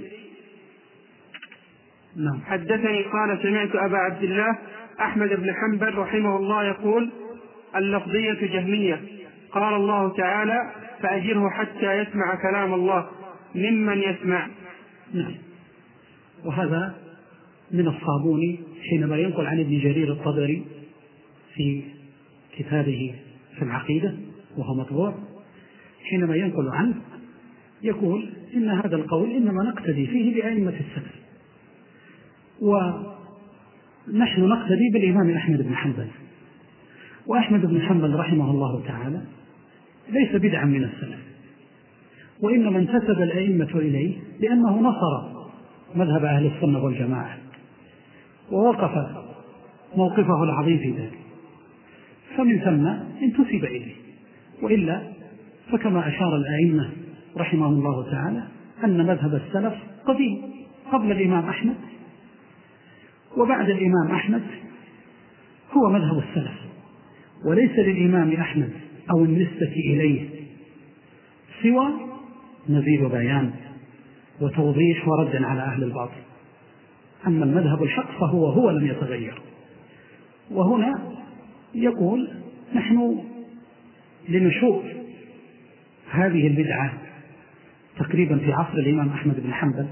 نعم. حدثني قال: سمعت أبا عبد الله أحمد بن حنبل رحمه الله يقول: اللفظية جهمية، قال الله تعالى: فأجره حتى يسمع كلام الله ممن يسمع. نعم. وهذا من الصابوني حينما ينقل عن ابن جرير الطبري في كتابه في العقيدة وهو مطبوع، حينما ينقل عنه يقول إن هذا القول إنما نقتدي فيه بأئمة السلف، ونحن نقتدي بالإمام أحمد بن حنبل، وأحمد بن حنبل رحمه الله تعالى ليس بدعا من السلف، وإنما انتسب الأئمة إليه لأنه نصر مذهب أهل السنة والجماعة ووقف موقفه العظيم في ذلك، فمن ثم انتسب إليه. وإلا فكما أشار الأئمة رحمه الله تعالى أن مذهب السلف قديم قبل الإمام أحمد وبعد الإمام أحمد هو مذهب السلف، وليس للإمام أحمد أو النسبة إليه سوى مزيد بيان وتوضيح ورد على أهل الباطل. أما المذهب الحق فهو هو لم يتغير. وهنا يقول نحن لنشوء هذه البدعة تقريبا في عصر الإمام أحمد بن حنبل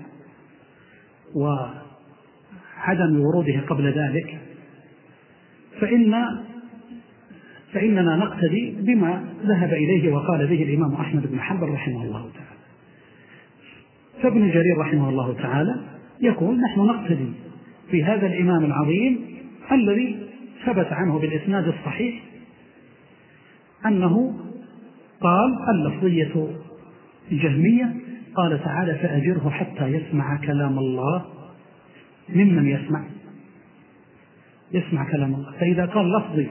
وعدم وروده قبل ذلك، فإن فإننا نقتدي بما ذهب إليه وقال به الإمام أحمد بن حنبل رحمه الله تعالى. فابن جرير رحمه الله تعالى يقول نحن نقتدي بهذا الإمام العظيم الذي ثبت عنه بالإسناد الصحيح أنه قال اللفظية الجهمية قال تعالى فأجره حتى يسمع كلام الله ممن يسمع يسمع كلام الله. فإذا قال لفظي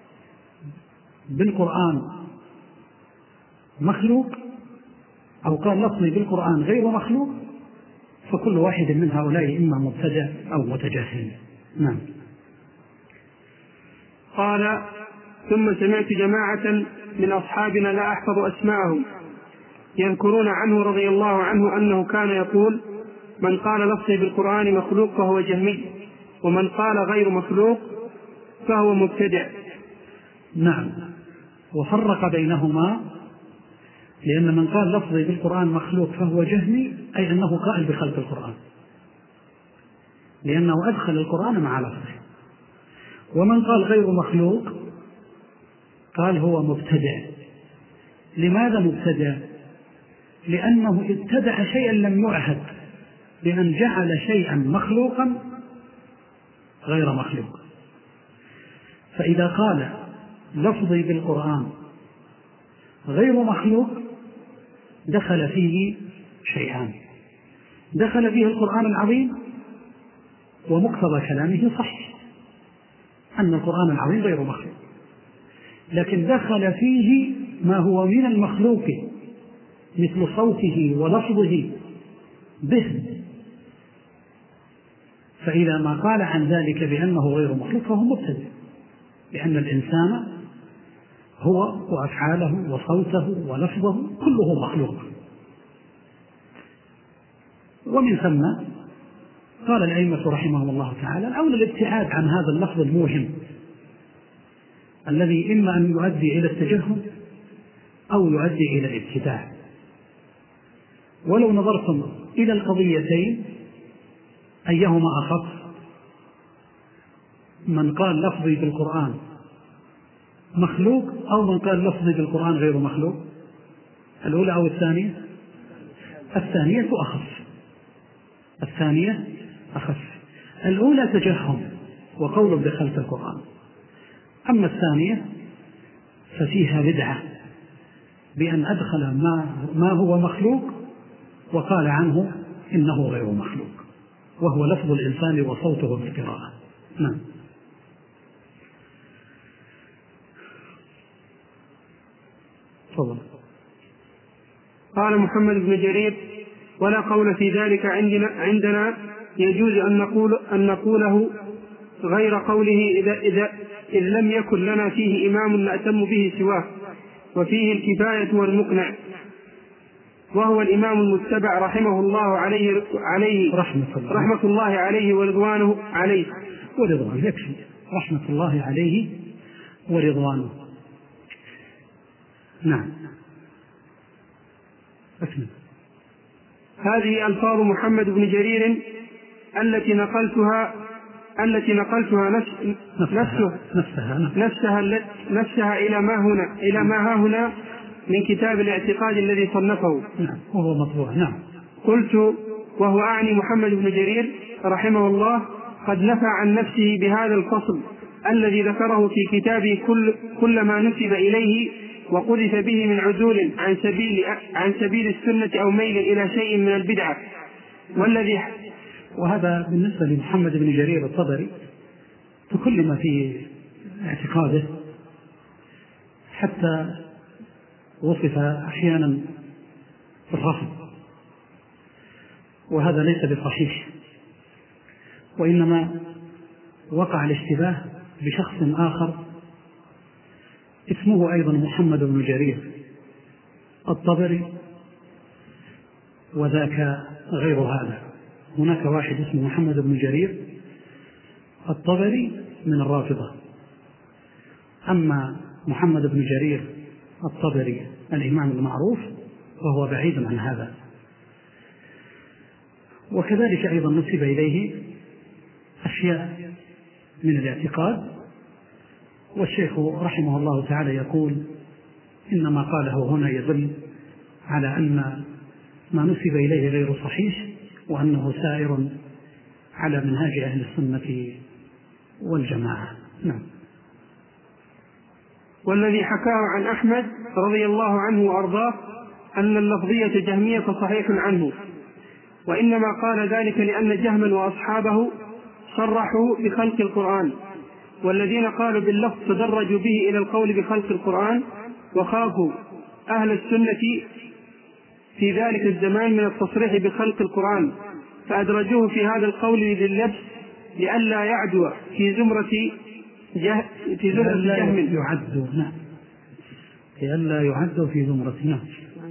بالقرآن مخلوق أو قال لفظي بالقرآن غير مخلوق فكل واحد من هؤلاء إما مبتدع أو متجاهل. نعم. قال ثم سمعت جماعة من أصحابنا لا أحفظ أسماءهم يذكرون عنه رضي الله عنه أنه كان يقول من قال لفظي بالقرآن مخلوق فهو جهمي، ومن قال غير مخلوق فهو مبتدع. نعم. وفرق بينهما، لأن من قال لفظي بالقرآن مخلوق فهو جهمي أي أنه قائل بخلق القرآن، لأنه أدخل القرآن مع لفظه. ومن قال غير مخلوق قال هو مبتدع. لماذا مبتدع؟ لأنه ابتدع شيئا لم يعهد، بأن جعل شيئا مخلوقا غير مخلوق. فإذا قال لفظي بالقرآن غير مخلوق دخل فيه شيئان، دخل فيه القرآن العظيم ومقتضى كلامه صحيح أن القرآن العظيم غير مخلوق، لكن دخل فيه ما هو من المخلوق مثل صوته ولفظه به. فإذا ما قال عن ذلك بأنه غير مخلوق فهو مبتدع، لأن الإنسان هو وأفعاله وصوته ولفظه كله مخلوق. ومن ثم قال الأئمة رحمهم الله تعالى الأولى الابتعاد عن هذا اللفظ الموهم الذي إما أن يؤدي إلى التجهم أو يؤدي إلى الابتداع. ولو نظرتم إلى القضيتين أيهما أخف، من قال لفظي بالقرآن مخلوق أو من قال لفظي بالقرآن غير مخلوق؟ الأولى أو الثانية؟ الثانية أخف، الثانية أخف. الأولى تجهم وقول بخلق القرآن، أما الثانية ففيها بدعة بأن أدخل ما, ما هو مخلوق وقال عنه إنه غير مخلوق، وهو لفظ الإنسان وصوته بالقراءة. نعم. فضل. قال محمد بن جرير ولا قول في ذلك عندنا, عندنا يجوز أن, نقول أن نقوله غير قوله إذا, إذا إذ لم يكن لنا فيه إمام نأتم به سواه، وفيه الكفاية والمقنع، وهو الإمام المتبع رحمه الله عليه, عليه رحمة الله, رحمة الله عليه ورضوانه عليه ورضوانه يكفي رحمة الله عليه ورضوانه. نعم. أكمل. هذه ألفاظ محمد بن جرير التي نقلتها التي نقلتها نفس نفسها نفسها, نفسها, نفسها إلى ما هنا إلى ما ها هنا من كتاب الاعتقاد الذي صنفه. نعم. وهو مطبوع. نعم. قلت وهو أعني محمد بن جرير رحمه الله قد نفى عن نفسه بهذا الفصل الذي ذكره في كتابه كل, كل ما نسب إليه وقذف به من عدول عن سبيل, عن سبيل السنة أو ميل إلى شيء من البدعة. والذي وهذا بالنسبة لمحمد بن جرير الطبري تكلم في اعتقاده حتى وصف أحيانا بالرفض، وهذا ليس بصحيح، وإنما وقع الاشتباه بشخص آخر اسمه أيضا محمد بن جرير الطبري، وذاك غير هذا. هناك واحد اسمه محمد بن جرير الطبري من الرافضة، أما محمد بن جرير الطبري الإمام المعروف فهو بعيد عن هذا. وكذلك أيضا نسب إليه أشياء من الاعتقاد، والشيخ رحمه الله تعالى يقول إن ما قاله هنا يدل على أن ما نسب إليه غير صحيح، وأنه سائر على منهاج أهل السنة والجماعة. نعم. والذي حكاه عن أحمد رضي الله عنه وأرضاه أن اللفظية جهمية صحيح عنه، وإنما قال ذلك لأن جهما وأصحابه صرحوا بخلق القرآن، والذين قالوا باللفظ تدرجوا به إلى القول بخلق القرآن، وخافوا أهل السنة في ذلك الزمان من التصريح بخلق القرآن فأدرجوه في هذا القول لللبس لئلا يعدو في زمرة جه... في زمرة جهم يعدوا نعم لئلا يعدوا في زمرة نعم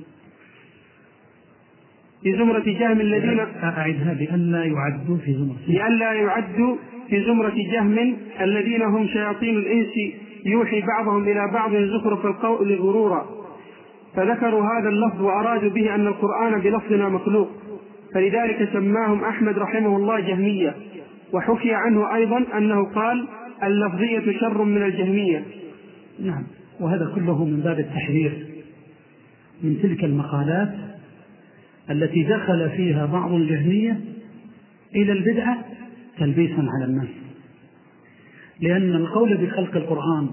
في زمرة جهم الذين أعدها لئلا يعدوا في زمرة لئلا يعدوا في زمرة جهم الذين هم شياطين الإنس يوحي بعضهم إلى بعض زخرف القول غرورا. فذكروا هذا اللفظ وأرادوا به أن القرآن بلفظنا مخلوق، فلذلك سماهم أحمد رحمه الله جهمية. وحكي عنه أيضا أنه قال اللفظية شر من الجهمية. نعم. وهذا كله من باب التحذير من تلك المقالات التي دخل فيها بعض الجهمية إلى البدعة تلبيسا على الناس، لأن القول بخلق القرآن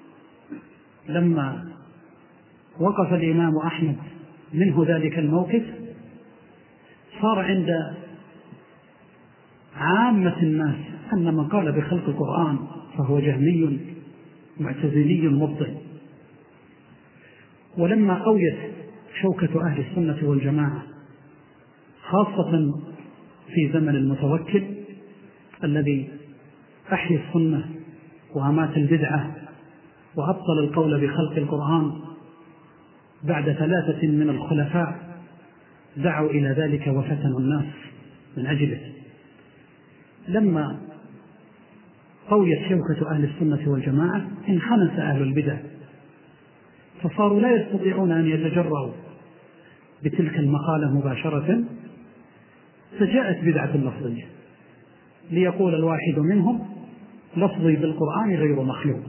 لما وقف الإمام أحمد منه ذلك الموقف صار عند عامة الناس أن من قال بخلق القرآن فهو جهمي معتزلي مبطل. ولما قويت شوكة أهل السنة والجماعة خاصة في زمن المتوكل الذي أحيا السنة وأمات البدعة وأبطل القول بخلق القرآن بعد ثلاثة من الخلفاء دعوا إلى ذلك وفتنوا الناس من أجله، لما قويت شوكة أهل السنة والجماعة انحنس أهل البدع فصاروا لا يستطيعون أن يتجرؤوا بتلك المقالة مباشرة، فجاءت بدعة اللفظية ليقول الواحد منهم لفظي بالقرآن غير مخلوق،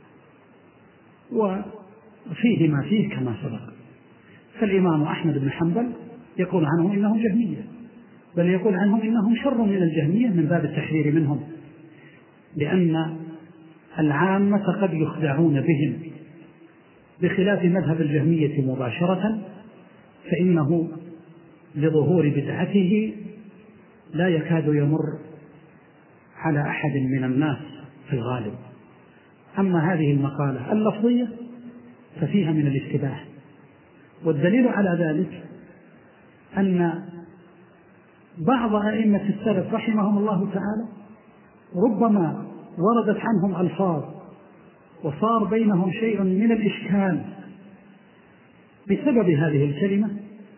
وفيه ما فيه كما سبق. فالإمام أحمد بن حنبل يقول عنهم إنهم جهمية، بل يقول عنهم إنهم شر من الجهمية من باب التحذير منهم، لأن العامة قد يخدعون بهم، بخلاف مذهب الجهمية مباشرة فإنه لظهور بدعته لا يكاد يمر على أحد من الناس في الغالب. أما هذه المقالة اللفظية ففيها من الاشتباه، والدليل على ذلك أن بعض أئمة السلف رحمهم الله تعالى ربما وردت عنهم ألفاظ وصار بينهم شيء من الإشكال بسبب هذه الكلمة،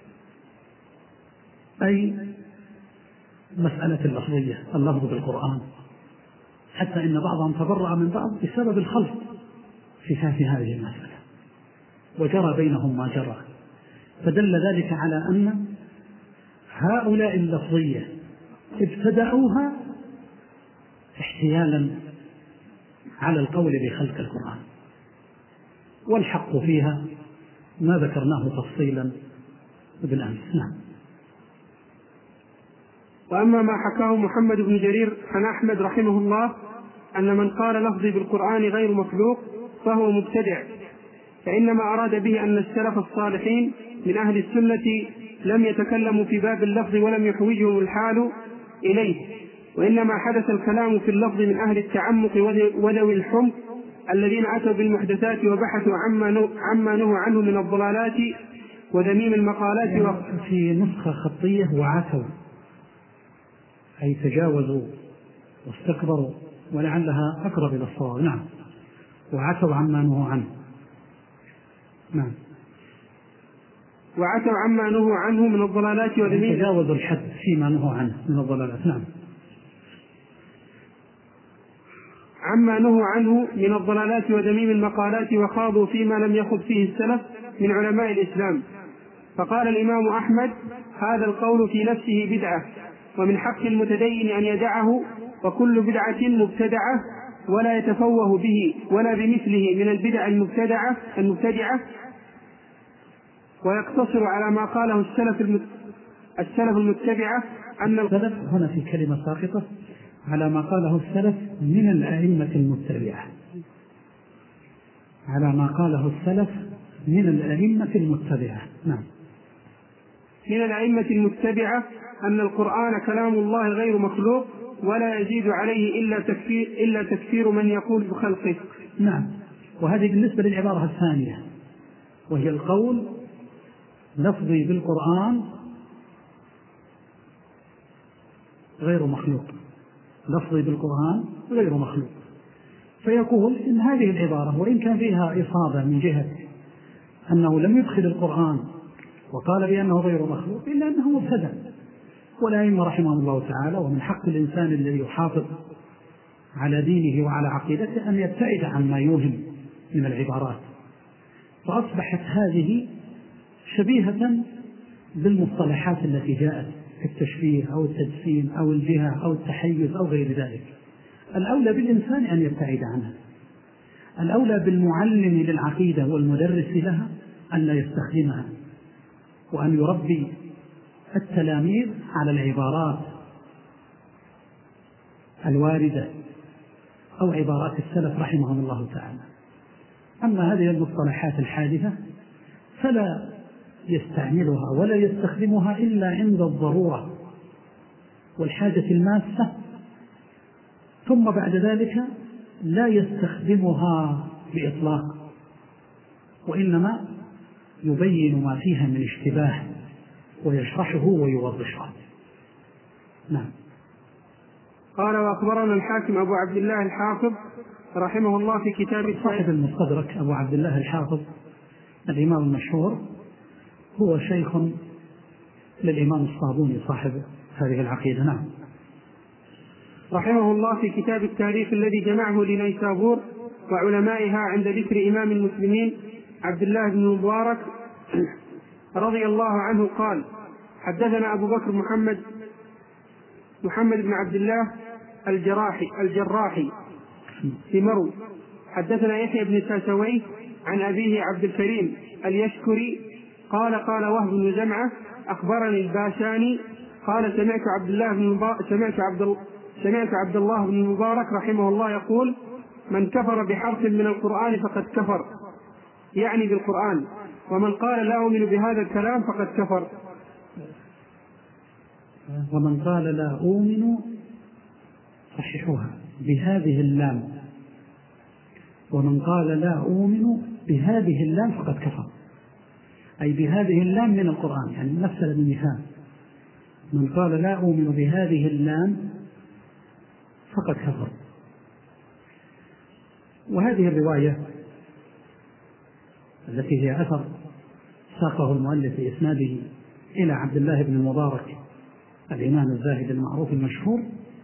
أي مسألة اللفظية اللفظ بالقرآن، حتى إن بعضهم تبرأ من بعض بسبب الخلط في هذه المسألة وجرى بينهم ما جرى. فدل ذلك على أن هؤلاء اللفظية ابتدعوها احتيالا على القول بخلق القرآن، والحق فيها ما ذكرناه تفصيلا بالأمس. نعم. وأما ما حكاه محمد بن جرير عن أحمد رحمه الله أن من قال لفظي بالقرآن غير مخلوق فهو مبتدع، فإنما أراد به أن السلف الصالحين من أهل السنة لم يتكلموا في باب اللفظ ولم يحوجهم الحال إليه، وإنما حدث الكلام في اللفظ من أهل التعمق وذوي الحمق الذين أتوا بالمحدثات وبحثوا عما نهوا عنه من الضلالات وذميم المقالات. يعني في نسخة خطية وعتوا، أي تجاوزوا واستكبروا، ولعلها أقرب إلى الصواب. نعم، وعتوا عما نهوا عنه. نعم، وعتوا عما نهوا عنه من الضلالات وذميم، يعني تجاوزوا الحد فيما نهوا عنه من الضلالات. نعم، عما نهوا عنه من الضلالات وذميم المقالات، وخاضوا فيما لم يخض فيه السلف من علماء الإسلام. فقال الإمام أحمد: هذا القول في نفسه بدعة، ومن حق المتدين أن يدعه، وكل بدعة مبتدعة ولا يتفوه به ولا بمثله من البدع المبتدعة المبتدعة ويقتصر على ما قاله السلف السلف المتبعة أن السلف هنا في كلمة ساقطة على ما قاله السلف من الأئمة المتبعة، على ما قاله السلف من الأئمة المتبعة. نعم، من الأئمة المتبعة أن القرآن كلام الله غير مخلوق ولا يزيد عليه إلا تكفير, إلا تكفير من يقول بخلقه. نعم، وهذه بالنسبة للعبارة الثانية، وهي القول لفظي بالقرآن غير مخلوق، لفظي بالقرآن غير مخلوق. فيقول إن هذه العبارة وإن كان فيها إصابة من جهة أنه لم يدخل القرآن وقال بأنه غير مخلوق، إلا أنه مبتدع. والأئمة رحمهم الله تعالى، ومن حق الإنسان الذي يحافظ على دينه وعلى عقيدته أن يبتعد عما يوهم من العبارات. فأصبحت هذه شبيهة بالمصطلحات التي جاءت في التشبيه أو التجسيم أو الجهة أو التحيز أو غير ذلك. الأولى بالإنسان أن يبتعد عنها، الأولى بالمعلم للعقيدة والمدرس لها أن لا يستخدمها، وأن يربي التلاميذ على العبارات الواردة أو عبارات السلف رحمهم الله تعالى. أما هذه المصطلحات الحادثة فلا يستعملها ولا يستخدمها إلا عند الضرورة والحاجة الماسة، ثم بعد ذلك لا يستخدمها بإطلاق، وإنما يبين ما فيها من اشتباه ويشرحه ويوضحه. نعم. قال: وأخبرنا الحاكم أبو عبد الله الحافظ رحمه الله في كتاب صاحب المستدرك أبو عبد الله الحافظ الإمام المشهور، هو شيخ للإمام الصابوني صاحب هذه العقيدة. نعم. رحمه الله في كتاب التاريخ الذي جمعه لنيسابور وعلمائها عند ذكر إمام المسلمين عبد الله بن المبارك رضي الله عنه قال: حدثنا أبو بكر محمد محمد بن عبد الله الجراحي الجراحي في مرو. حدثنا يحيى بن ساسوي عن أبيه عبد الكريم اليشكري قال: قال وهب بن جمعة أخبرني الباشاني قال: سمعت عبد الله بن مبارك سمعت عبد سمعت عبد الله بن المبارك رحمه الله يقول: من كفر بحرف من القرآن فقد كفر، يعني بالقرآن، ومن قال لا أؤمن بهذا الكلام فقد كفر. ومن قال لا أؤمن، صححوها، بهذه اللام، ومن قال لا أؤمن بهذه اللام فقد كفر، أي بهذه اللام من القرآن، يعني نفس المثال. من قال لا أؤمن بهذه اللام فقد كفر. وهذه الرواية التي هي أثر ساقه المؤلف في إسناده إلى عبد الله بن المبارك الإمام الزاهد المعروف المشهور،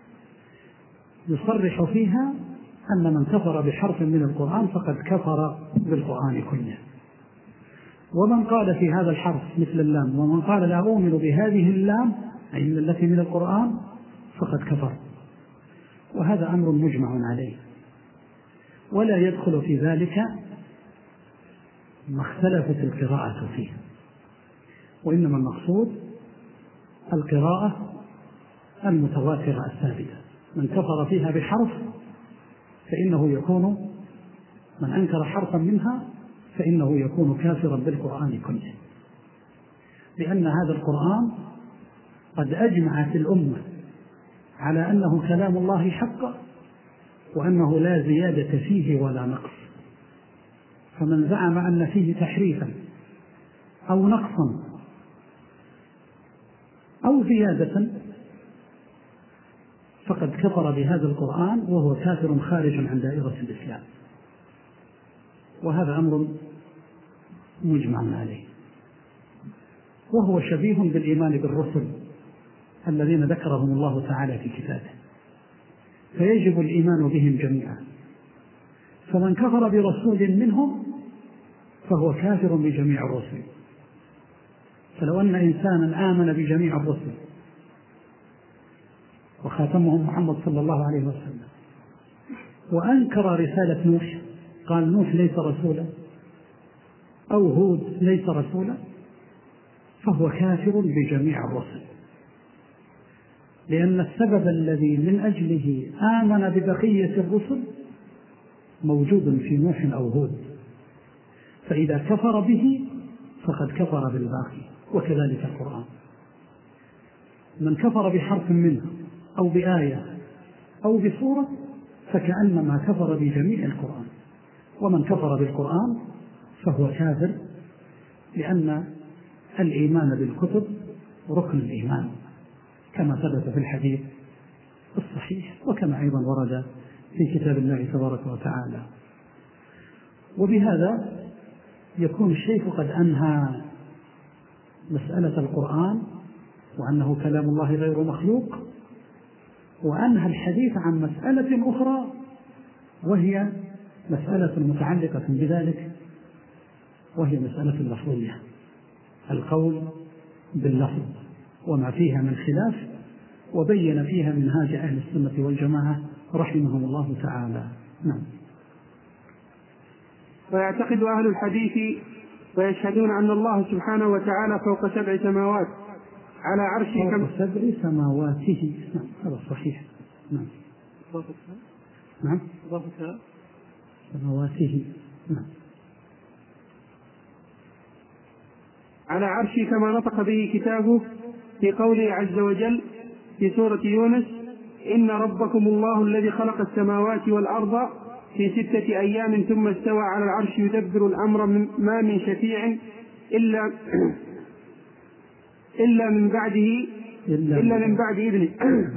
يصرح فيها أن من كفر بحرف من القرآن فقد كفر بالقرآن كله. ومن قال في هذا الحرف مثل اللام، ومن قال لا أؤمن بهذه اللام أي من التي من القرآن فقد كفر. وهذا أمر مجمع عليه، ولا يدخل في ذلك ما اختلفت القراءة فيه، وإنما المقصود القراءة المتواترة الثابتة. من كفر فيها بحرف فإنه يكون، من أنكر حرفا منها فإنه يكون كافرا بالقرآن كله، لأن هذا القرآن قد أجمعت الأمة على أنه كلام الله حق، وأنه لا زيادة فيه ولا نقص. فمن زعم أن فيه تحريفا أو نقصا أو زيادة فقد كفر بهذا القرآن وهو كافر خارج عن دائرة الإسلام، وهذا أمر مجمع عليه. وهو شبيه بالإيمان بالرسل الذين ذكرهم الله تعالى في كتابه، فيجب الإيمان بهم جميعا. فمن كفر برسول منهم فهو كافر بجميع الرسل. فلو أن إنسانا آمن بجميع الرسل وخاتمهم محمد صلى الله عليه وسلم وأنكر رسالة نوح، قال نوح ليس رسولا أو هود ليس رسولا، فهو كافر بجميع الرسل، لأن السبب الذي من أجله آمن ببقية الرسل موجود في نوح أو هود، فإذا كفر به فقد كفر بالباقي. وكذلك القرآن، من كفر بحرف منه أو بآية أو بسورة فكأنما كفر بجميع القرآن، ومن كفر بالقرآن فهو كافر، لأن الإيمان بالكتب ركن الإيمان كما ثبت في الحديث الصحيح، وكما أيضا ورد في كتاب الله تبارك وتعالى. وبهذا يكون الشيخ قد أنهى مسألة القرآن وأنه كلام الله غير مخلوق، وأنهى الحديث عن مسألة أخرى وهي مسألة متعلقة بذلك، وهي مسألة اللفظية، القول باللفظ وما فيها من خلاف، وبين فيها منهاج أهل السنة والجماعة رحمهم الله تعالى. نعم. ويعتقد أهل الحديث ويشهدون أن الله سبحانه وتعالى فوق سبع سماوات على عرشه، فوق سبع سماواته. نعم هذا صحيح. نعم نعم سماواته. نعم على عرشه كما نطق به كتابه في قوله عز وجل في سورة يونس: إن ربكم الله الذي خلق السماوات والأرض في ستة أيام ثم استوى على العرش يدبر الأمر ما من شفيع إلا إلا من بعده إلا من بعد إذنه.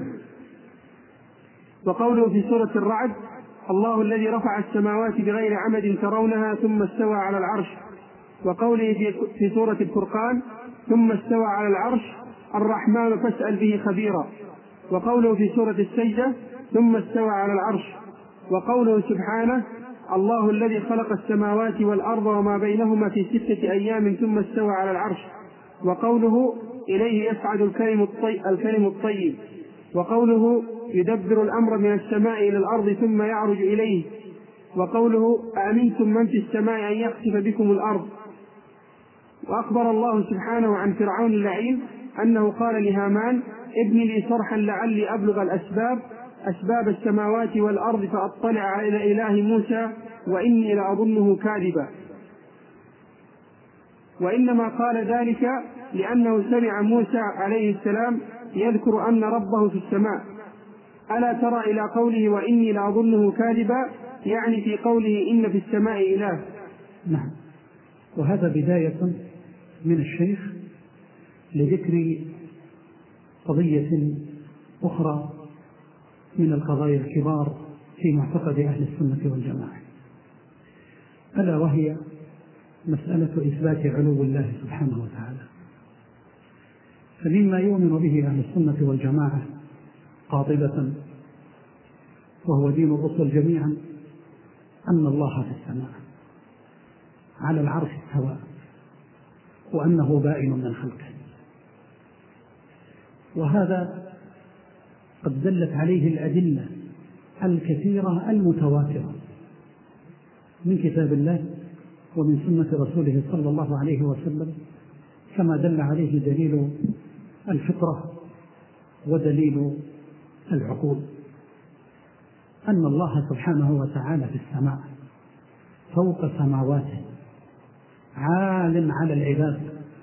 وقوله في سورة الرعد: الله الذي رفع السماوات بغير عمد ترونها ثم استوى على العرش. وقوله في سورة الفرقان: ثم استوى على العرش الرحمن فاسأل به خبيرا. وقوله في سورة السجدة: ثم استوى على العرش. وقوله سبحانه: الله الذي خلق السماوات والأرض وما بينهما في ستة أيام ثم استوى على العرش. وقوله: إليه يصعد الكلم الطيب, الكلم الطيب. وقوله: يدبر الأمر من السماء إلى الأرض ثم يعرج إليه. وقوله: أأمنتم من في السماء أن يخسف بكم الأرض. وأخبر الله سبحانه عن فرعون اللعين أنه قال لهامان: ابن لي صرحا لعلي أبلغ الأسباب أسباب السماوات والأرض فأطلع إلى إله موسى وإني لأظنه كاذبا. وإنما قال ذلك لأنه سمع موسى عليه السلام يذكر أن ربه في السماء. ألا ترى إلى قوله وإني لأظنه كاذبا، يعني في قوله إن في السماء إله. نعم. وهذا بداية من الشيخ لذكر قضية أخرى من القضايا الكبار في معتقد أهل السنة والجماعة، ألا وهي مسألة إثبات علو الله سبحانه وتعالى. فمما يؤمن به أهل السنة والجماعة قاطبة وهو دين الرسل جميعا أن الله في السماء على العرش استوى، وأنه بائن من خلقه. وهذا قد دلت عليه الأدلة الكثيرة المتواترة من كتاب الله ومن سنة رسوله صلى الله عليه وسلم، كما دل عليه دليل الفطرة ودليل العقول أن الله سبحانه وتعالى في السماء فوق سماواته عال على العباد،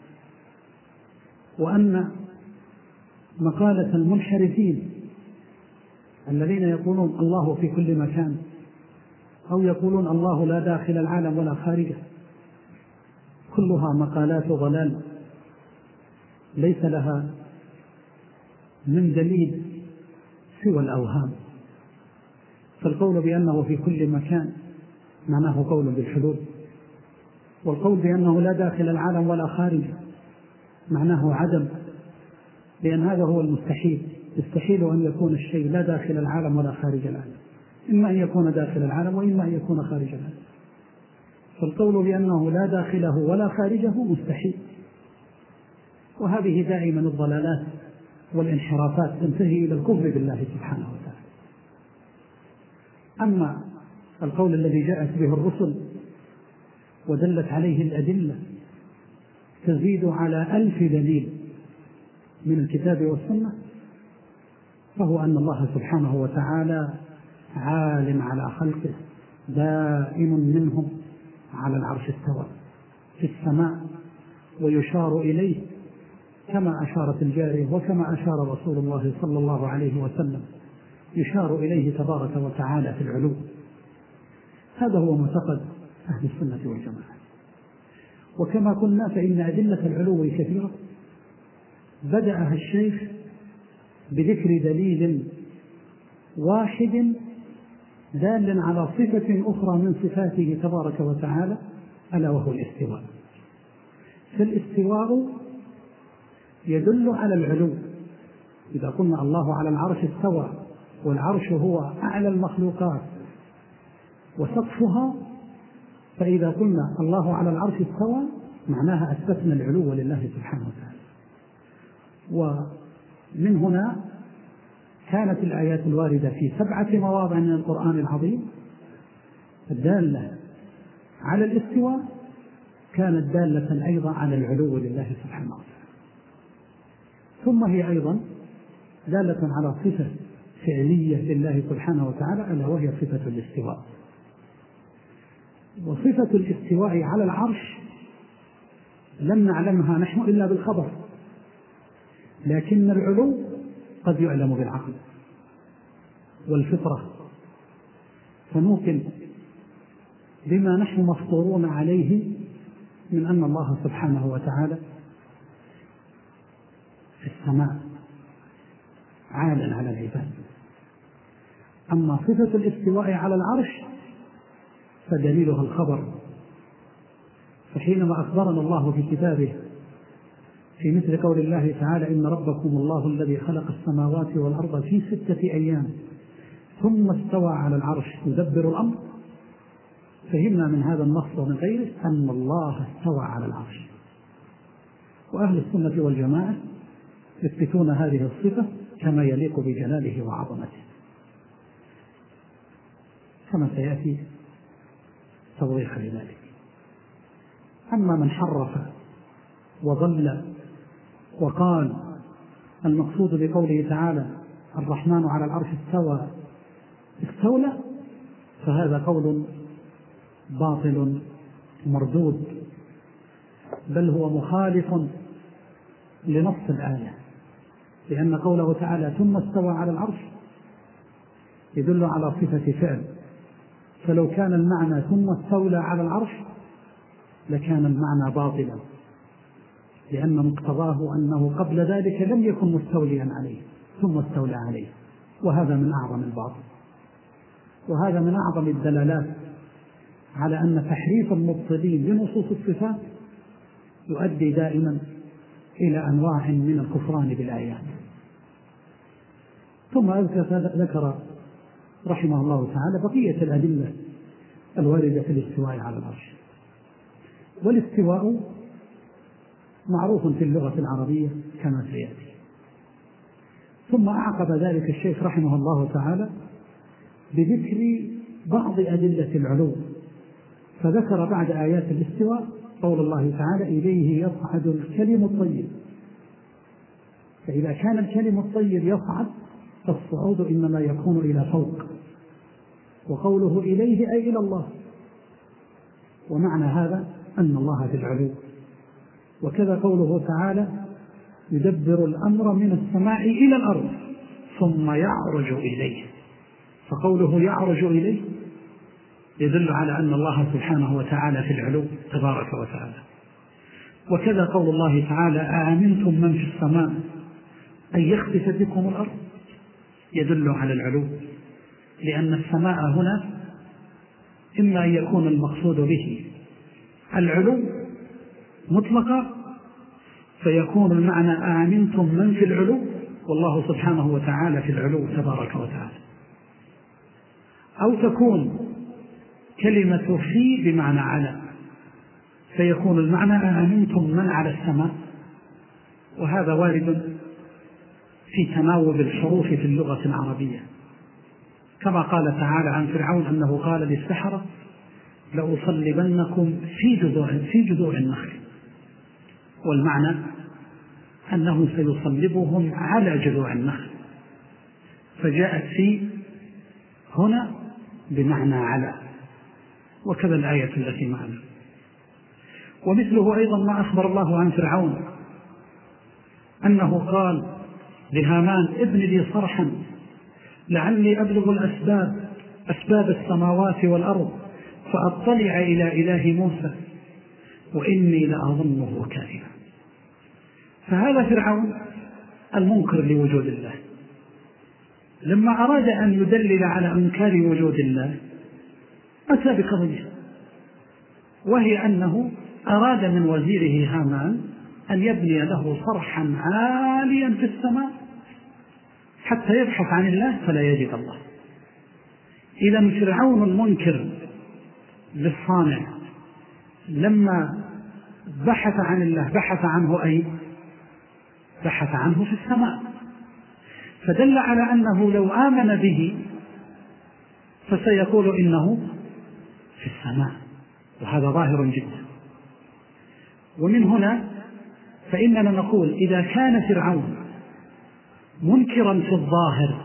وأن مقالة المنحرفين الذين يقولون الله في كل مكان أو يقولون الله لا داخل العالم ولا خارجه كلها مقالات ضلال ليس لها من دليل سوى الأوهام. فالقول بأنه في كل مكان معناه قول بالحدود، والقول بأنه لا داخل العالم ولا خارجه معناه عدم، لأن هذا هو المستحيل. يستحيل أن يكون الشيء لا داخل العالم ولا خارج العالم، إما أن يكون داخل العالم وإما أن يكون خارج العالم. فالقول بأنه لا داخله ولا خارجه مستحيل. وهذه دائما الضلالات والانحرافات تنتهي إلى الكفر بالله سبحانه وتعالى. أما القول الذي جاءت به الرسل ودلت عليه الأدلة تزيد على ألف دليل من الكتاب والسنة، فهو أن الله سبحانه وتعالى عالم على خلقه دائم منهم على العرش استوى في السماء، ويشار إليه كما أشارت الجارية وكما أشار رسول الله صلى الله عليه وسلم، يشار إليه تبارك وتعالى في العلو. هذا هو معتقد أهل السنة والجماعة. وكما قلنا فإن أدلة العلو كثيرة، بدأها الشيخ بذكر دليل واحد دال على صفة أخرى من صفاته تبارك وتعالى، ألا وهو الاستواء. فالاستواء يدل على العلو. إذا قلنا الله على العرش استوى، والعرش هو أعلى المخلوقات وسقفها، فإذا قلنا الله على العرش استوى معناها أثبتنا العلو لله سبحانه وتعالى. ومن هنا كانت الآيات الواردة في سبعة مواضع من القرآن العظيم الدالة على الاستواء كانت دالة أيضا على العلو لله سبحانه وتعالى. ثم هي أيضا دالة على صفة فعلية لله سبحانه وتعالى، ألا وهي صفة الاستواء. وصفة الاستواء على العرش لم نعلمها نحن إلا بالخبر، لكن العلو قد يعلم بالعقل والفطرة، فنوقن بما نحن مفطورون عليه من أن الله سبحانه وتعالى في السماء عال على العباد. أما صفة الاستواء على العرش فدليلها الخبر. فحينما أخبرنا الله في كتابه في مثل قول الله تعالى إن ربكم الله الذي خلق السماوات والأرض في ستة أيام ثم استوى على العرش يدبر الأمر، فهمنا من هذا النص ومن غيره أن الله استوى على العرش. وأهل السنة والجماعة يثبتون هذه الصفة كما يليق بجلاله وعظمته، كما سيأتي توضيح لذلك. أما من حرف وضل وقال المقصود بقوله تعالى الرحمن على العرش استوى استولى، فهذا قول باطل مردود، بل هو مخالف لنص الآية، لأن قوله تعالى ثم استوى على العرش يدل على صفة فعل، فلو كان المعنى ثم استولى على العرش لكان المعنى باطلا، لأن مقتضاه أنه قبل ذلك لم يكن مستوليا عليه ثم استولى عليه، وهذا من أعظم الباطل، وهذا من أعظم الدلالات على أن تحريف المبطلين لنصوص الصفات يؤدي دائما إلى أنواع من الكفران بالآيات. ثم ذكر رحمه الله تعالى بقية الأدلة الواردة في الاستواء على العرش. والاستواء معروف في اللغة العربية كما سيأتي. ثم أعقب ذلك الشيخ رحمه الله تعالى بذكر بعض أدلة العلو، فذكر بعد آيات الاستواء قول الله تعالى إليه يصعد الكلم الطيب فإذا كان الكلم الطيب يصعد فالصعود إنما يكون إلى فوق، وقوله إليه أي إلى الله، ومعنى هذا أن الله في العلو. وكذا قوله تعالى يدبر الأمر من السماء إلى الأرض ثم يعرج إليه، فقوله يعرج إليه يدل على أن الله سبحانه وتعالى في العلو تبارك وتعالى. وكذا قول الله تعالى أأمنتم من في السماء أن يخسف بكم الأرض، يدل على العلو، لأن السماء هنا إما أن يكون المقصود به العلو مطلقا فيكون المعنى أأمنتم من في العلو، والله سبحانه وتعالى في العلو تبارك وتعالى، أو تكون كلمة في بمعنى على فيكون المعنى أأمنتم من على السماء، وهذا وارد في تناوب الحروف في اللغة العربية، كما قال تعالى عن فرعون أنه قال للسحرة لأصلبنكم في جذوع في جذوع النخل، والمعنى أنه سيصلبهم على جذوع النخل، فجاءت في هنا بمعنى على، وكذا الآية التي معنا. ومثله أيضا ما أخبر الله عن فرعون أنه قال لهامان ابن لي صرحا لعلي أبلغ الأسباب أسباب السماوات والأرض فأطلع إلى إله موسى وإني لأظنه كاذبا. فهذا فرعون المنكر لوجود الله، لما أراد أن يدلل على إنكار وجود الله أتى بقضية، وهي أنه أراد من وزيره هامان أن يبني له صرحا عاليا في السماء حتى يبحث عن الله فلا يجد الله. إذا فرعون المنكر للصانع لما بحث عن الله بحث عنه أي بحث عنه في السماء، فدل على أنه لو آمن به فسيقول إنه في السماء، وهذا ظاهر جدا. ومن هنا فإننا نقول إذا كان فرعون منكرا في الظاهر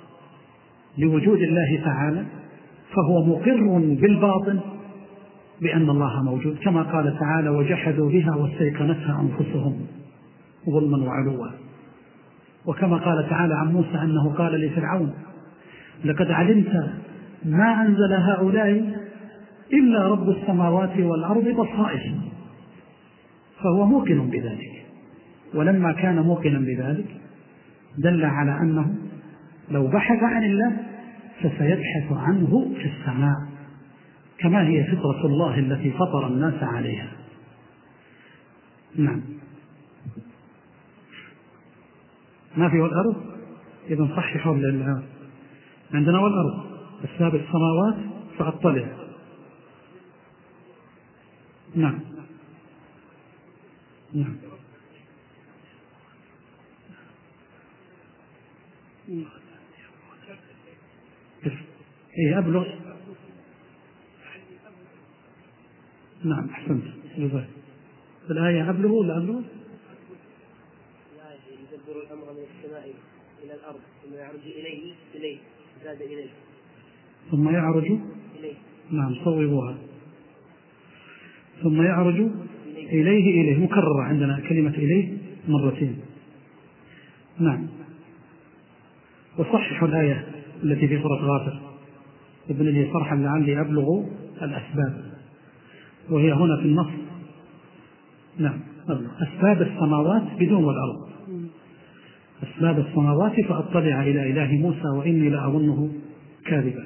لوجود الله تعالى فهو مقر بالباطن بأن الله موجود، كما قال تعالى وجحدوا بها واستيقنتها أنفسهم ظلما وعلوا. وكما قال تعالى عن موسى أنه قال لفرعون لقد علمت ما أنزل هؤلاء إلا رب السماوات والأرض بصائر، فهو موقن بذلك. ولما كان موقنا بذلك دل على أنه لو بحث عن الله فسيبحث عنه في السماء، كما هي فطرة الله التي فطر الناس عليها. نعم. ما في والأرض إذن صححوا لله عندنا والأرض أسباب السماوات فأطلع. نعم نعم إيه أبلغ. نعم أحسنت. الآية أبلغ ولا أبلغ؟ يدبر الأمر من السماء إلى الأرض ثم يعرج إليه إليه زاد إليه ثم يعرج إليه. نعم صوبوها. ثم يعرج إليه إليه, إليه. مكررة عندنا كلمة إليه مرتين. نعم. وصححوا الآية التي في سورة غافر ابن لي صرحا لعلي أبلغ الأسباب، وهي هنا في النص. نعم أسباب السماوات بدون والأرض، أسباب السماوات فأطلع إلى إله موسى وإني لأظنه كاذبا.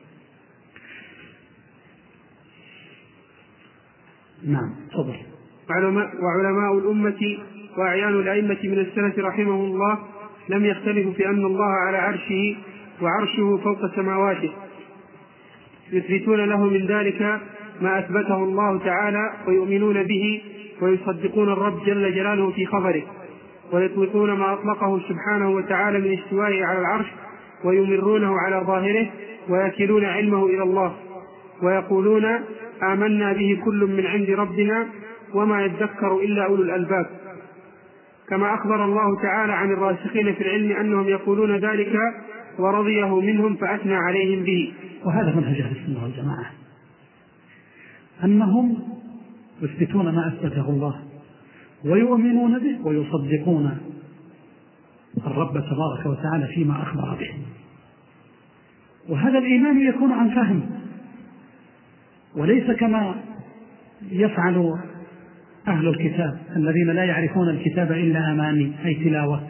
نعم تفضل. وعلماء الأمة وأعيان الأئمة من السلف رحمه الله لم يختلفوا في أن الله على عرشه وعرشه فوق سماواته، يثبتون له من ذلك ما أثبته الله تعالى ويؤمنون به ويصدقون الرب جل جلاله في خبره، ويطلقون ما أطلقه سبحانه وتعالى من استوائه على العرش ويمرونه على ظاهره ويكلون علمه إلى الله ويقولون آمنا به كل من عند ربنا وما يذكر إلا أولو الألباب، كما أخبر الله تعالى عن الراسخين في العلم أنهم يقولون ذلك ورضيه منهم فأثنى عليهم به. وهذا منهج أهل السنة والجماعة، أنهم يثبتون ما أثبته الله ويؤمنون به ويصدقون الرب تبارك وتعالى فيما أخبر به. وهذا الإيمان يكون عن فهم، وليس كما يفعل أهل الكتاب الذين لا يعرفون الكتاب إلا أماني، أي تلاوة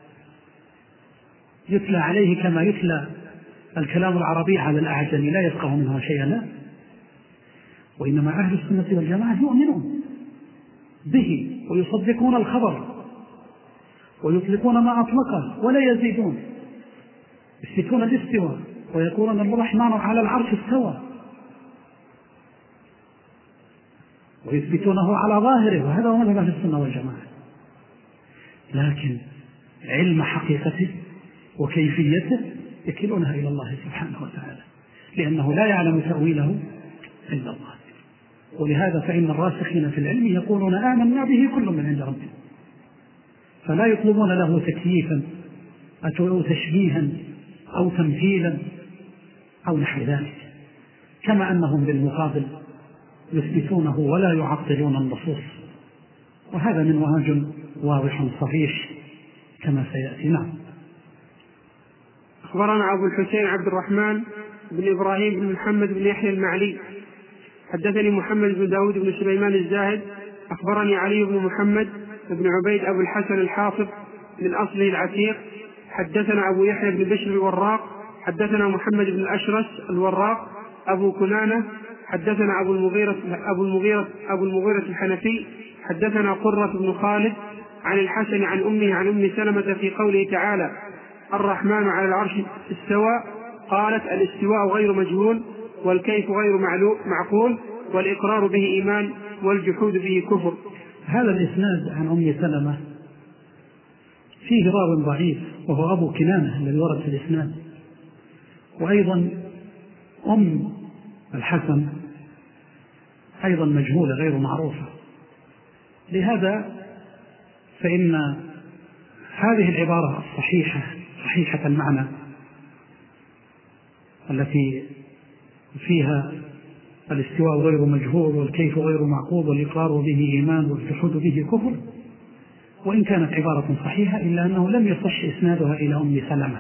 يتلى عليه كما يتلى الكلام العربي على الأعجم لا يفقه منها شيئا، لا، وإنما أهل السنة والجماعة يؤمنون به ويصدقون الخبر ويطلقون ما أطلقه ولا يزيدون، يثبتون الاستواء ويقولون أن الرحمن على العرش استوى ويثبتونه على ظاهره، وهذا هو مذهب أهل السنة والجماعة. لكن علم حقيقته وكيفيته يكلونها إلى الله سبحانه وتعالى، لأنه لا يعلم تأويله إلا الله. ولهذا فإن الراسخين في العلم يقولون آمنا به كل من عند ربنا، فلا يطلبون له تكييفا أو تشبيها أو تمثيلا أو نحو ذلك، كما أنهم بالمقابل يثبتونه ولا يعطلون النصوص، وهذا من وهج واضح صحيح كما سيأتي. نعم. أخبرنا أبو الحسين عبد الرحمن بن إبراهيم بن محمد بن يحيى المعلي حدثني محمد بن داود بن سليمان الزاهد أخبرني علي بن محمد بن عبيد أبو الحسن الحافظ من أصله العتيق حدثنا أبو يحيى بن بشر الوراق حدثنا محمد بن الأشرس الوراق أبو كنانة حدثنا أبو المغيرة أبو المغيرة أبو المغيرة الحنفي حدثنا قرة بن خالد عن الحسن عن أمه عن أم سلمة في قوله تعالى الرحمن على العرش استوى، قالت الاستواء غير مجهول والكيف غير معقول والإقرار به إيمان والجحود به كفر. هذا الإسناد عن أم سلمة فيه راو ضعيف وهو أبو كنانة الذي ورد في الإسناد، وأيضا أم الحسن أيضا مجهولة غير معروفة. لهذا فإن هذه العبارة الصحيحة صحيحة المعنى التي فيها الاستواء غير مجهول والكيف غير معقول والإقرار به إيمان والجحود به كفر، وإن كانت عبارة صحيحة إلا أنه لم يصح إسنادها إلى أم سلمة.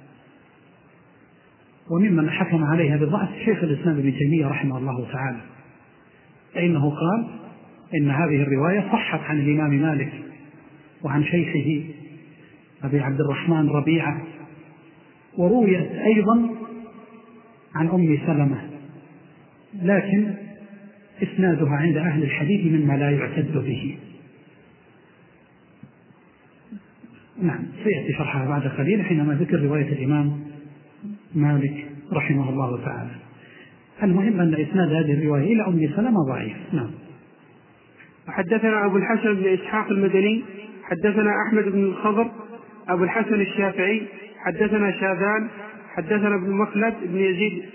وممن حكم عليها بالضعف شيخ الإسلام ابن تيمية رحمه الله تعالى، فإنه قال إن هذه الرواية صحت عن الإمام مالك وعن شيخه أبي عبد الرحمن ربيعة، ورويت أيضا عن أم سلمة، لكن إسنادها عند أهل الحديث مما لا يعتد به. نعم، سيأتي شرحها بعد قليل حينما ذكر رواية الإمام مالك رحمه الله تعالى. المهم أن إسناد هذه الرواية إلى أم سلمة ضعيف. نعم. وحدثنا أبو الحسن بن إسحاق المدني حدثنا أحمد بن الخضر أبو الحسن الشافعي حدثنا شاذان حدثنا ابن مخلد بن يزيد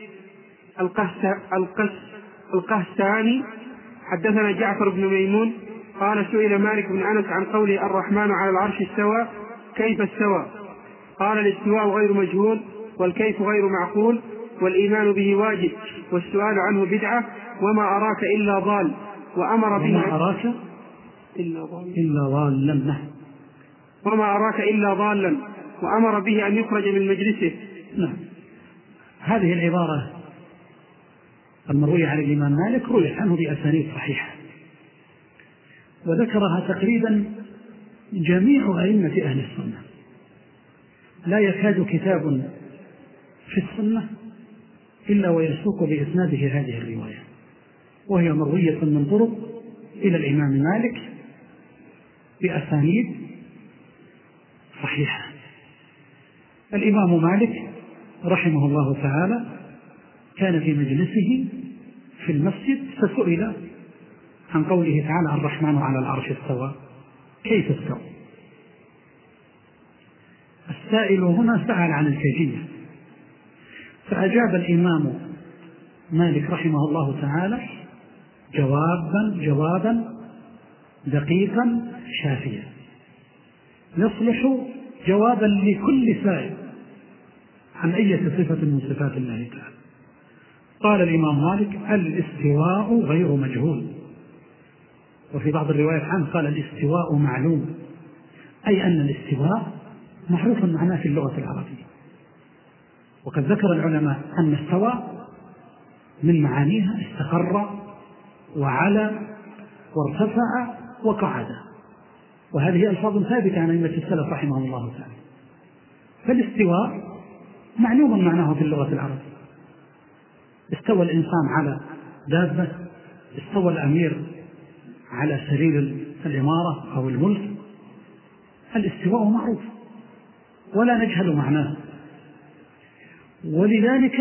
القهستاني حدثنا جعفر بن ميمون قال سئل مالك بن أنس عن قوله الرحمن على العرش استوى كيف استوى؟ قال الاستواء غير مجهول والكيف غير معقول والإيمان به واجب والسؤال عنه بدعة وما أراك إلا ضال وأمر به وما أراك إلا ضال إلا ضالا وما أراك إلا ضالا وأمر به أن يخرج من مجلسه. نعم. هذه العبارة المروية عن الإمام مالك رويت عنه بأسانيد صحيحة، وذكرها تقريبا جميع أئمة أهل السنة، لا يكاد كتاب في السنة إلا ويسوق بإسناده هذه الرواية، وهي مروية من طرق إلى الإمام مالك بأسانيد صحيحة. الإمام مالك رحمه الله تعالى كان في مجلسه في المسجد فسئل عن قوله تعالى الرحمن على العرش استوى كيف استوى؟ السائل هنا سأل عن الكيفية، فأجاب الإمام مالك رحمه الله تعالى جوابا جوابا دقيقا شافيا، يصلح جوابا لكل سائل عن أي صفة من صفات الله تعالى. قال الإمام مالك: الاستواء غير مجهول. وفي بعض الروايات عنه قال: الاستواء معلوم، أي أن الاستواء معروف معناه في اللغة العربية. وقد ذكر العلماء أن استوى من معانيها استقر وعلى وارتفع وقعد، وهذه ألفاظ ثابتة عن أئمة السلف رحمهم الله تعالى. فالاستواء معلوم معناه في اللغة العربية. استوى الإنسان على دابة، استوى الأمير على سرير الإمارة أو الملك. الاستواء معروف ولا نجهل معناه، ولذلك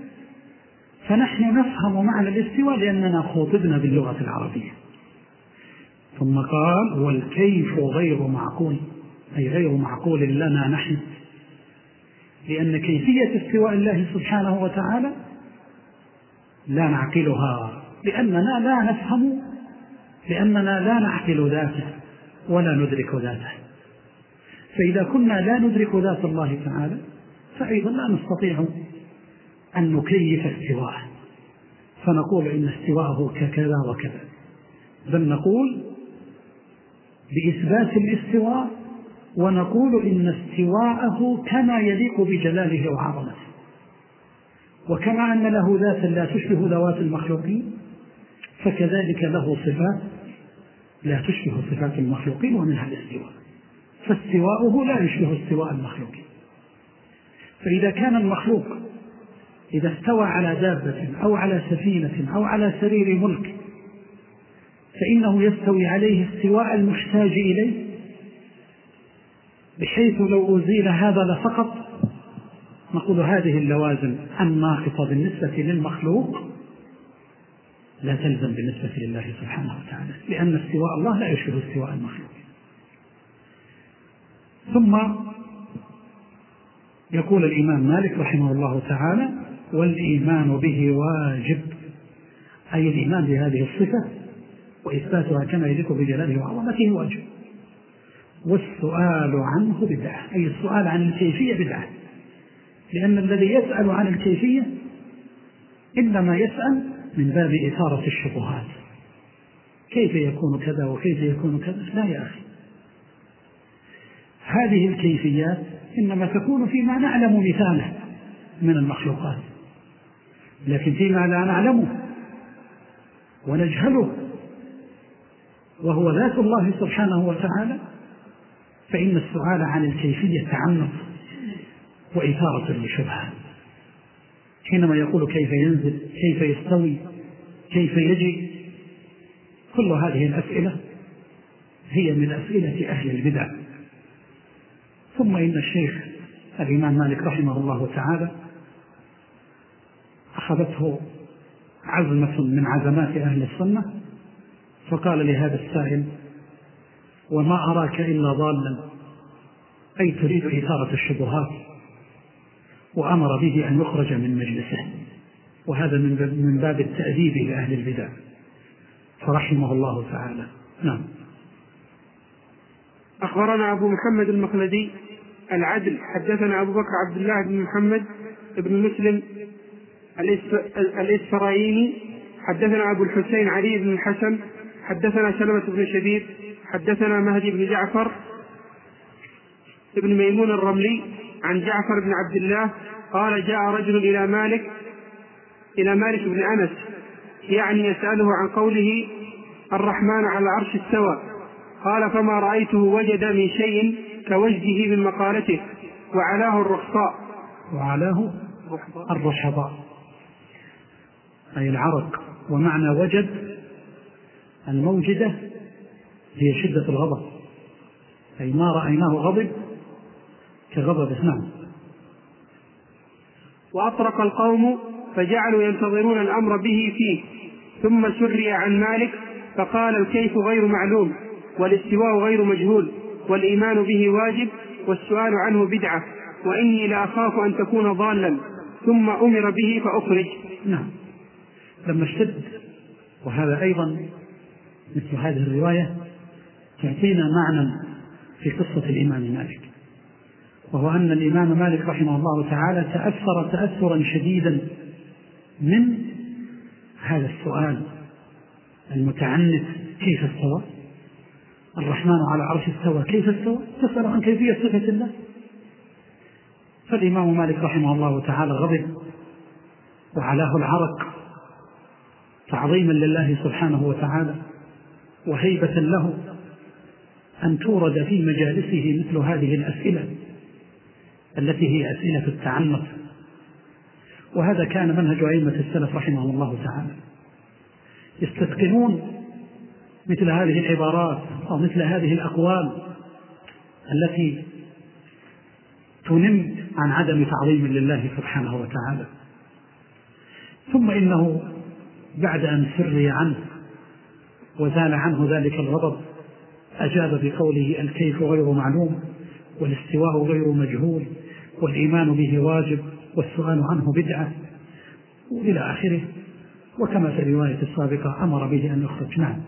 فنحن نفهم معنى الاستواء لأننا خوطبنا باللغة العربية. ثم قال: والكيف غير معقول، أي غير معقول لنا نحن، لأن كيفية استواء الله سبحانه وتعالى لا نعقلها، لأننا لا نفهم، لأننا لا نعقل ذاته ولا ندرك ذاته. فإذا كنا لا ندرك ذات الله تعالى فأيضا لا نستطيع أن نكيف استواءه، فنقول إن استواءه ككذا وكذا، بل نقول بإثبات الاستواء ونقول إن استواءه كما يليق بجلاله وعظمته. وكما أن له ذاتا لا تشبه ذوات المخلوقين، فكذلك له صفات لا تشبه صفات المخلوقين، ومنها الاستواء. فاستواءه لا يشبه استواء المخلوقين. فإذا كان المخلوق إذا استوى على دابة أو على سفينة أو على سرير ملك فإنه يستوي عليه استواء المحتاج إليه، بحيث لو أزيل هذا لسقط. نقول هذه اللوازم الناقصة بالنسبة للمخلوق لا تلزم بالنسبة لله سبحانه وتعالى، لأن استواء الله لا يشبه استواء المخلوق. ثم يقول الإمام مالك رحمه الله تعالى: والإيمان به واجب، أي الإيمان بهذه الصفة وإثباتها كما يليق بجلاله وعظمته واجب. والسؤال عنه بدعة، أي السؤال عن الكيفية بدعة، لأن الذي يسأل عن الكيفية إنما يسأل من باب إثارة الشبهات، كيف يكون كذا وكيف يكون كذا. لا يا أخي، هذه الكيفيات إنما تكون فيما نعلم مثاله من المخلوقات، لكن فيما لا نعلمه ونجهله وهو ذات الله سبحانه وتعالى فإن السؤال عن الكيفية تعنت وإثارة للشبهات. حينما يقول كيف ينزل، كيف يستوي، كيف يجي، كل هذه الأسئلة هي من أسئلة أهل البدع. ثم إن الشيخ الإمام مالك رحمه الله تعالى أخذته عزمة من عزمات أهل السنة، فقال لهذا السائل: وما أراك إلا ضالا، أي تريد إثارة الشبهات، وأمر به أن يخرج من مجلسه، وهذا من باب التأديب لأهل البدع، فرحمه الله تعالى. نعم. أخبرنا أبو محمد المخلدي العدل حدثنا أبو بكر عبد الله بن محمد بن مسلم الإسفرايني حدثنا أبو الحسين علي بن الحسن حدثنا سلمة بن شبيب حدثنا مهدي بن جعفر بن ميمون الرملي عن جعفر بن عبد الله قال: جاء رجل إلى مالك إلى مالك بن أنس يعني يسأله عن قوله الرحمن على العرش استوى، قال: فما رأيته وجد من شيء كوجده من مقالته وعلاه الرخصاء. وعلاه الرشباء أي العرق، ومعنى وجد الموجدة هي شدة الغضب، أي ما رأيناه غضب كغضبه. نعم. وأطرق القوم فجعلوا ينتظرون الأمر به فيه، ثم سري عن مالك فقال: الكيف غير معلوم، والاستواء غير مجهول، والإيمان به واجب، والسؤال عنه بدعة، وإني لأخاف أن تكون ضالا، ثم أمر به فأخرج. نعم. لما اشتد، وهذا أيضا مثل هذه الرواية تعطينا معنى في قصة الإمام مالك، وهو أن الإمام مالك رحمه الله تعالى تأثر تأثرا شديدا من هذا السؤال المتعنت: كيف استوى؟ الرحمن على عرش استوى، كيف استوى؟ تسأل عن كيفية صفة الله. فالإمام مالك رحمه الله تعالى غضب وعلاه العرق تعظيما لله سبحانه وتعالى وهيبة له أن تورد في مجالسه مثل هذه الأسئلة التي هي أسئلة التعنت. وهذا كان منهج أئمة السلف رحمهم الله تعالى، يستتقنون مثل هذه العبارات أو مثل هذه الأقوال التي تنم عن عدم تعظيم لله سبحانه وتعالى. ثم إنه بعد أن سري عنه وزال عنه ذلك الغضب أجاب بقوله: الكيف غير معلوم، والاستواء غير مجهول، والإيمان به واجب، والسؤال عنه بدعة، وإلى آخره. وكما في الرواية السابقة أمر به أن يخرج. نعم.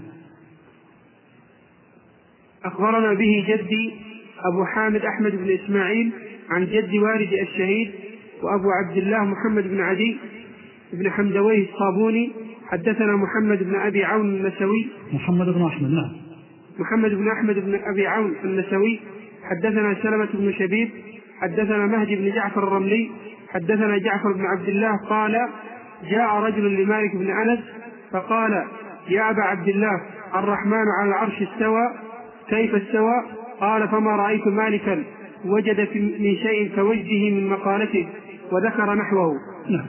أخبرنا به جدي أبو حامد أحمد بن إسماعيل عن جد والدي الشهيد وأبو عبد الله محمد بن عدي بن حمدويه الصابوني. حدثنا محمد بن أبي عون النسوي محمد بن أحمد نعم محمد بن أحمد بن أبي عون النسوي. حدثنا سلمة بن شبيب. حدثنا مهدي بن جعفر الرملي. حدثنا جعفر بن عبد الله قال: جاء رجل لمالك بن أنس فقال: يا أبا عبد الله، الرحمن على العرش استوى، كيف استوى؟ قال: فما رأيت مالكا وجد من شيء كوجهه من مقالته، وذكر نحوه. نعم.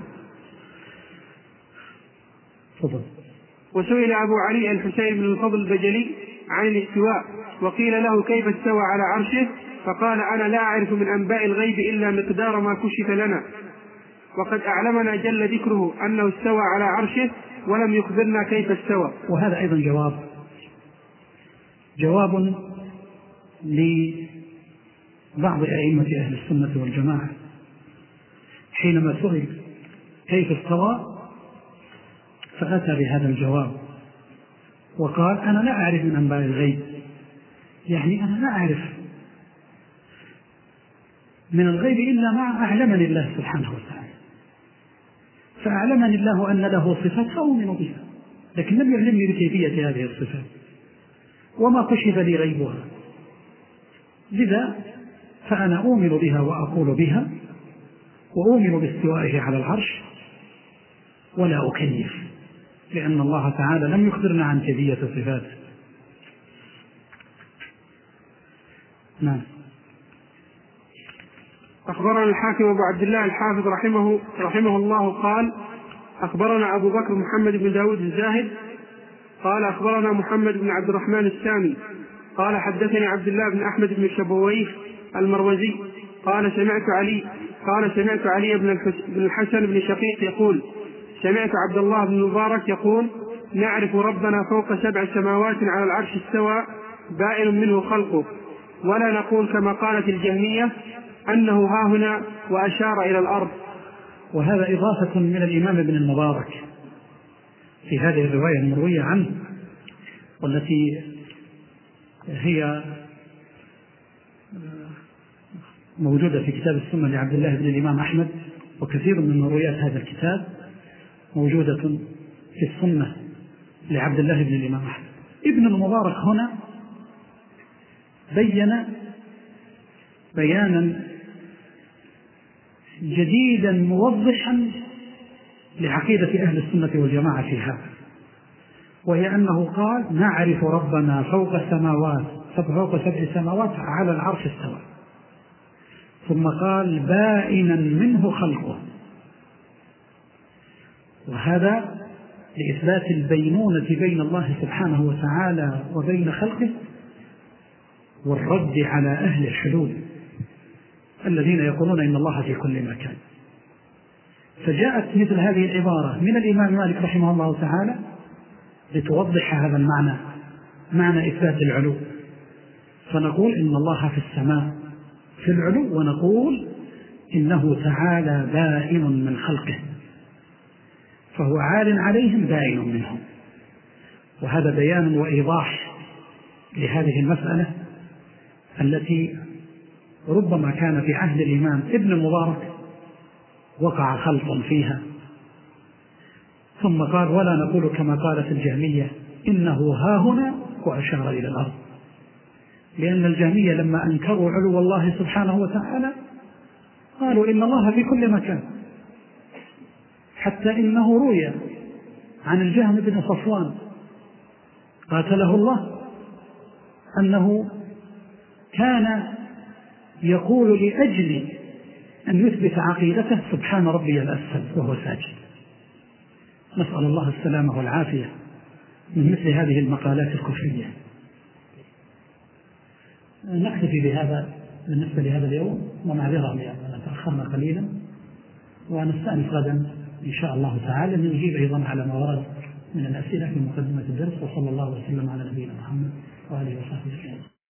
فضل. وسئل أبو علي الحسين بن الفضل البجلي عن الاستواء، وقيل له: كيف استوى على عرشه؟ فقال: أنا لا أعرف من أنباء الغيب إلا مقدار ما كشف لنا، وقد أعلمنا جل ذكره أنه استوى على عرشه ولم يخبرنا كيف استوى. وهذا أيضا جواب جواب لبعض أئمة أهل السنة والجماعة حينما سئل كيف استوى فأتى بهذا الجواب وقال: أنا لا أعرف من أنباء الغيب، يعني أنا لا أعرف من الغيب إلا ما أعلمني الله سبحانه وتعالى، فأعلمني الله أن له صفات فأؤمن بها، لكن لم يعلمني بكيفية هذه الصفات وما كشف لي غيبها، لذا فأنا أؤمن بها وأقول بها، وأؤمن باستوائه على العرش ولا أكيف، لأن الله تعالى لم يخبرنا عن كيفية صفاته. نعم. أخبرنا الحاكم أبو عبد الله الحافظ رحمه, رحمه الله قال: أخبرنا أبو بكر محمد بن داود الزاهد قال: أخبرنا محمد بن عبد الرحمن السامي قال: حدثني عبد الله بن أحمد بن شبويه المروزي قال: سمعت علي قال سمعت علي بن الحسن بن شقيق يقول: سمعت عبد الله بن مبارك يقول: نعرف ربنا فوق سبع سماوات على العرش استوى، بائن منه خلقه، ولا نقول كما قالت الجهمية أنه ها هنا وأشار إلى الأرض. وهذا إضافة من الإمام ابن المبارك في هذه الرواية المروية عنه، والتي هي موجودة في كتاب السنة لعبد الله بن الإمام أحمد، وكثير من مرويات هذا الكتاب موجودة في السنة لعبد الله بن الإمام أحمد. ابن المبارك هنا بين بيانا جديدا موضحا لعقيدة أهل السنة والجماعة في هذا، وهي أنه قال: نعرف ربنا فوق السماوات فوق سبع سماوات على العرش استوى، ثم قال: بائنا منه خلقه. وهذا لإثبات البينونة بين الله سبحانه وتعالى وبين خلقه، والرد على أهل الحلول الذين يقولون إن الله في كل مكان. فجاءت مثل هذه العبارة من الإمام مالك رحمه الله تعالى لتوضح هذا المعنى، معنى إثبات العلو. فنقول إن الله في السماء في العلو، ونقول إنه تعالى بائن من خلقه، فهو عال عليهم بائن منهم. وهذا بيان وإيضاح لهذه المسألة التي ربما كان في عهد الإمام ابن المبارك وقع خلط فيها، ثم قال ولا نقول كما قالت الجهمية إنه ها هنا وأشار إلى الأرض، لأن الجهمية لما أنكروا علو الله سبحانه وتعالى قالوا إن الله في كل مكان، حتى إنه روي عن الجهم بن صفوان قاتله الله أنه كان يقول لأجل أن يثبت عقيدته سبحان ربي الأسفل وهو ساجد. نسأل الله السلامة والعافية من مثل هذه المقالات الكفرية. نكتفي بهذا بالنسبة لهذا اليوم، ومعذرة لأننا تأخرنا قليلا، ونستأنف غدا إن شاء الله تعالى نجيب أيضا على ما ورد من الأسئلة في مقدمة الدرس. وصلى الله وسلم على نبينا محمد وآله وصحبه أجمعين.